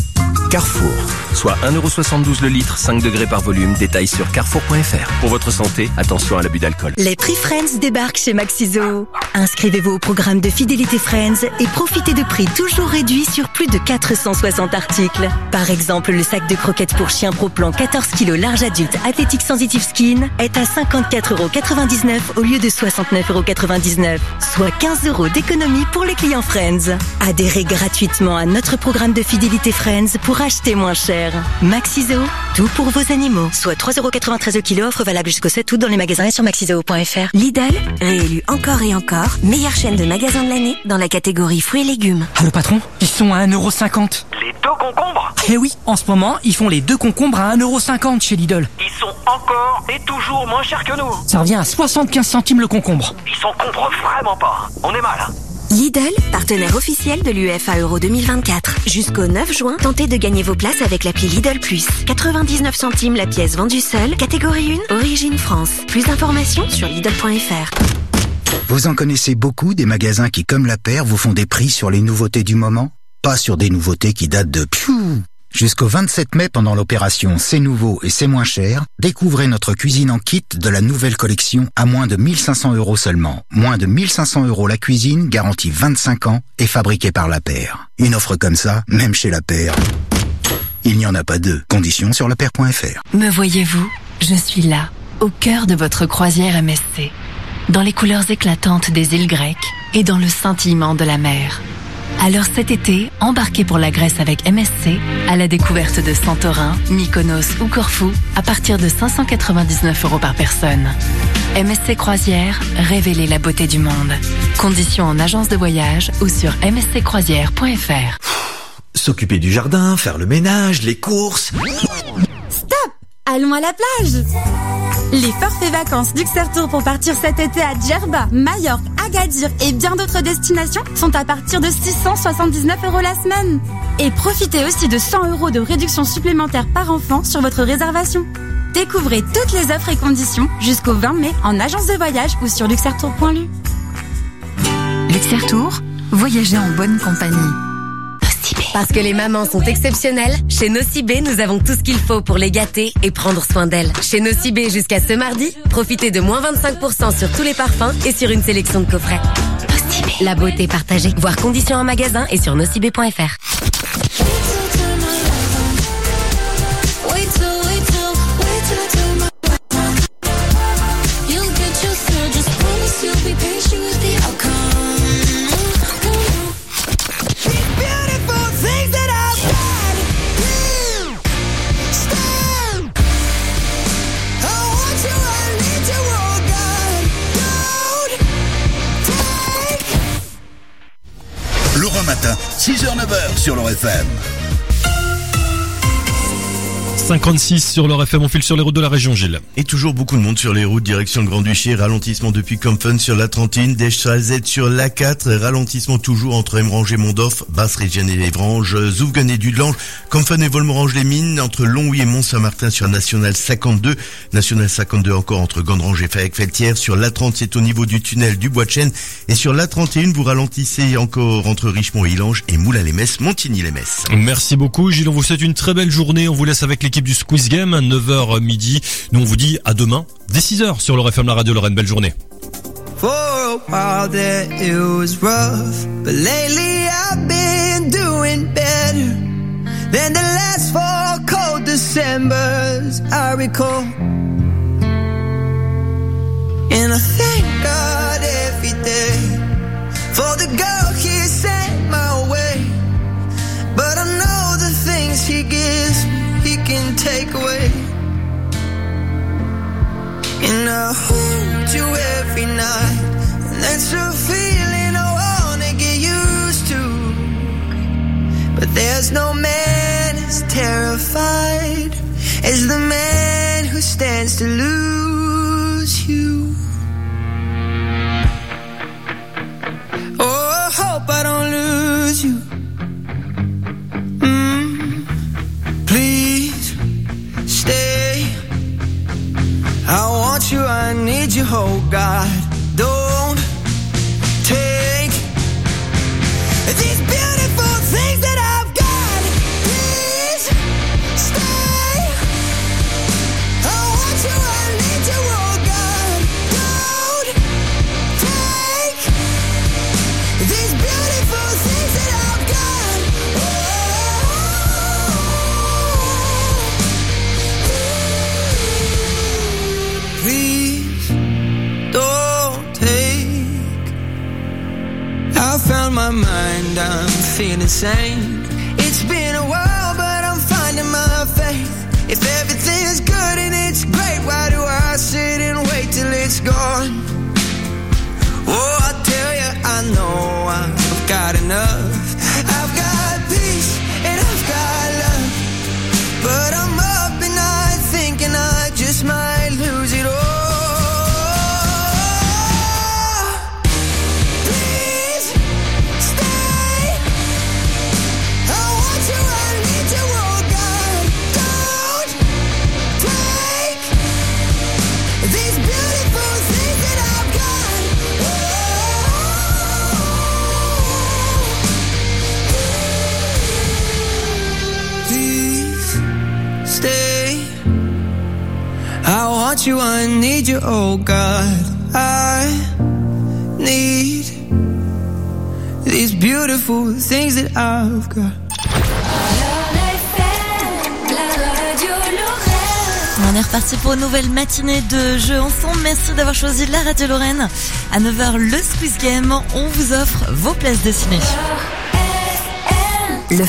Speaker 23: Carrefour. Soit 1,72€ le litre, 5 degrés par volume. Détail sur carrefour.fr. Pour votre santé, attention à l'abus d'alcool.
Speaker 9: Les prix Friends débarquent chez Maxiso. Inscrivez-vous au programme de fidélité Friends et profitez de prix toujours réduits sur plus de 460 articles. Par exemple, le sac de croquettes pour chien Pro Plan 14 kg large adulte Athletic Sensitive Skin est à 54,99€ au lieu de 69,99€, soit 15€ d'économie pour les clients Friends. Adhérez gratuitement à notre programme de fidélité Friends pour acheter moins cher. Maxiso, tout pour vos animaux. Soit 3,93€ le kilo, offre valable jusqu'au 7 août dans les magasins et sur maxiso.fr.
Speaker 10: Lidl, réélu encore et encore, meilleure chaîne de magasins de l'année dans la catégorie fruits et légumes.
Speaker 22: Ah, le patron, ils sont à 1,50€.
Speaker 11: Les 2 concombres?
Speaker 22: Eh oui, en ce moment, ils font les 2 concombres à 1,50€ chez Lidl.
Speaker 11: Ils sont encore et toujours moins chers que nous.
Speaker 22: Ça revient à 75 centimes le concombre.
Speaker 11: Ils s'en comprennent vraiment pas. On est mal, hein.
Speaker 10: Lidl, partenaire officiel de l'UEFA Euro 2024. Jusqu'au 9 juin, tentez de gagner vos places avec l'appli Lidl Plus. 99 centimes la pièce vendue seule, catégorie 1, origine France. Plus d'informations sur Lidl.fr.
Speaker 12: Vous en connaissez beaucoup des magasins qui, comme la paire, vous font des prix sur les nouveautés du moment? Pas sur des nouveautés qui datent de Jusqu'au 27 mai, pendant l'opération C'est nouveau et c'est moins cher, découvrez notre cuisine en kit de la nouvelle collection à moins de 1500€ seulement. Moins de 1500€ la cuisine, garantie 25 ans et fabriquée par La Paire. Une offre comme ça, même chez La Paire, il n'y en a pas deux. Conditions sur lapaire.fr.
Speaker 13: Me voyez-vous? Je suis là, au cœur de votre croisière MSC. Dans les couleurs éclatantes des îles grecques et dans le scintillement de la mer. Alors cet été, embarquez pour la Grèce avec MSC à la découverte de Santorin, Mykonos ou Corfou à partir de 599€ par personne. MSC Croisière, révélez la beauté du monde. Conditions en agence de voyage ou sur msccroisière.fr.
Speaker 20: S'occuper du jardin, faire le ménage, les courses.
Speaker 21: Stop! Allons à la plage! Les forfaits vacances Luxair Tour pour partir cet été à Djerba, Majorque, Agadir et bien d'autres destinations sont à partir de 679€ la semaine. Et profitez aussi de 100€ de réduction supplémentaire par enfant sur votre réservation. Découvrez toutes les offres et conditions jusqu'au 20 mai en agence de voyage ou sur luxairtour.lu.
Speaker 13: Luxair Tour, voyagez en bonne compagnie.
Speaker 10: Parce que les mamans sont exceptionnelles, chez Nocibé, nous avons tout ce qu'il faut pour les gâter et prendre soin d'elles. Chez Nocibé, jusqu'à ce mardi, profitez de moins 25% sur tous les parfums et sur une sélection de coffrets. Nocibé. La beauté partagée. Voir conditions en magasin et sur nocibé.fr.
Speaker 6: Laurent Matin, 6h-9h sur leur FM.
Speaker 2: 56 sur leur FM, on file sur les routes de la région, Gilles.
Speaker 7: Et toujours beaucoup de monde sur les routes, direction le Grand-Duché, ralentissement depuis Compfen sur la 31, d'Eschalzette sur l'A4, ralentissement toujours entre Emmerange et Mondorf, Basse-Régienne et Lévrange, Zouvgen et Dudelange, Compfen et Volmerange-les-Mines, entre Longwy et Mont-Saint-Martin sur National 52, National 52 encore entre Gondrange et Fayec-Feltière, sur l'A30 c'est au niveau du tunnel du Bois de Chêne, et sur l'A31 vous ralentissez encore entre Richemont et Illange et Moulins-les-Metz, Montigny-les-Metz.
Speaker 2: Merci beaucoup Gilles, on vous souhaite une très belle journée, on vous laisse avec l'équipe du Squeeze Game, 9h midi. Nous on vous dit à demain, dès 6h sur leur FM, la radio Lorraine. Belle journée.
Speaker 14: For a while there it was rough, but lately I've been doing better than the last 4 cold Decembers I recall. And I thank God every day for the girl He sent my way, but I know the things He gives me He can take away. And I hold you every night, and that's a feeling I wanna get used to. But there's no man as terrified as the man who stands to lose you. Oh, I hope I don't lose you. Please stay. I want you, I need you, oh God. Don't take these beautiful things that I've got. Please and I'm feeling the same. It's been a while, but I'm finding my faith. If everything is good and it's great, why do I sit and wait till it's gone? Oh, I tell you, I know I've got enough. I've got peace and I've got love, but I'm up at night thinking I just might lose it all. Please stay. I want you, I need you, oh God. Don't take these beautiful things that I've got. Please stay. I want you, I need you, oh God. I need these beautiful things that I've got.
Speaker 16: On est reparti pour une nouvelle matinée de jeu ensemble. Merci d'avoir choisi la radio Lorraine. À 9h, le Squeeze Game. On vous offre vos places de ciné.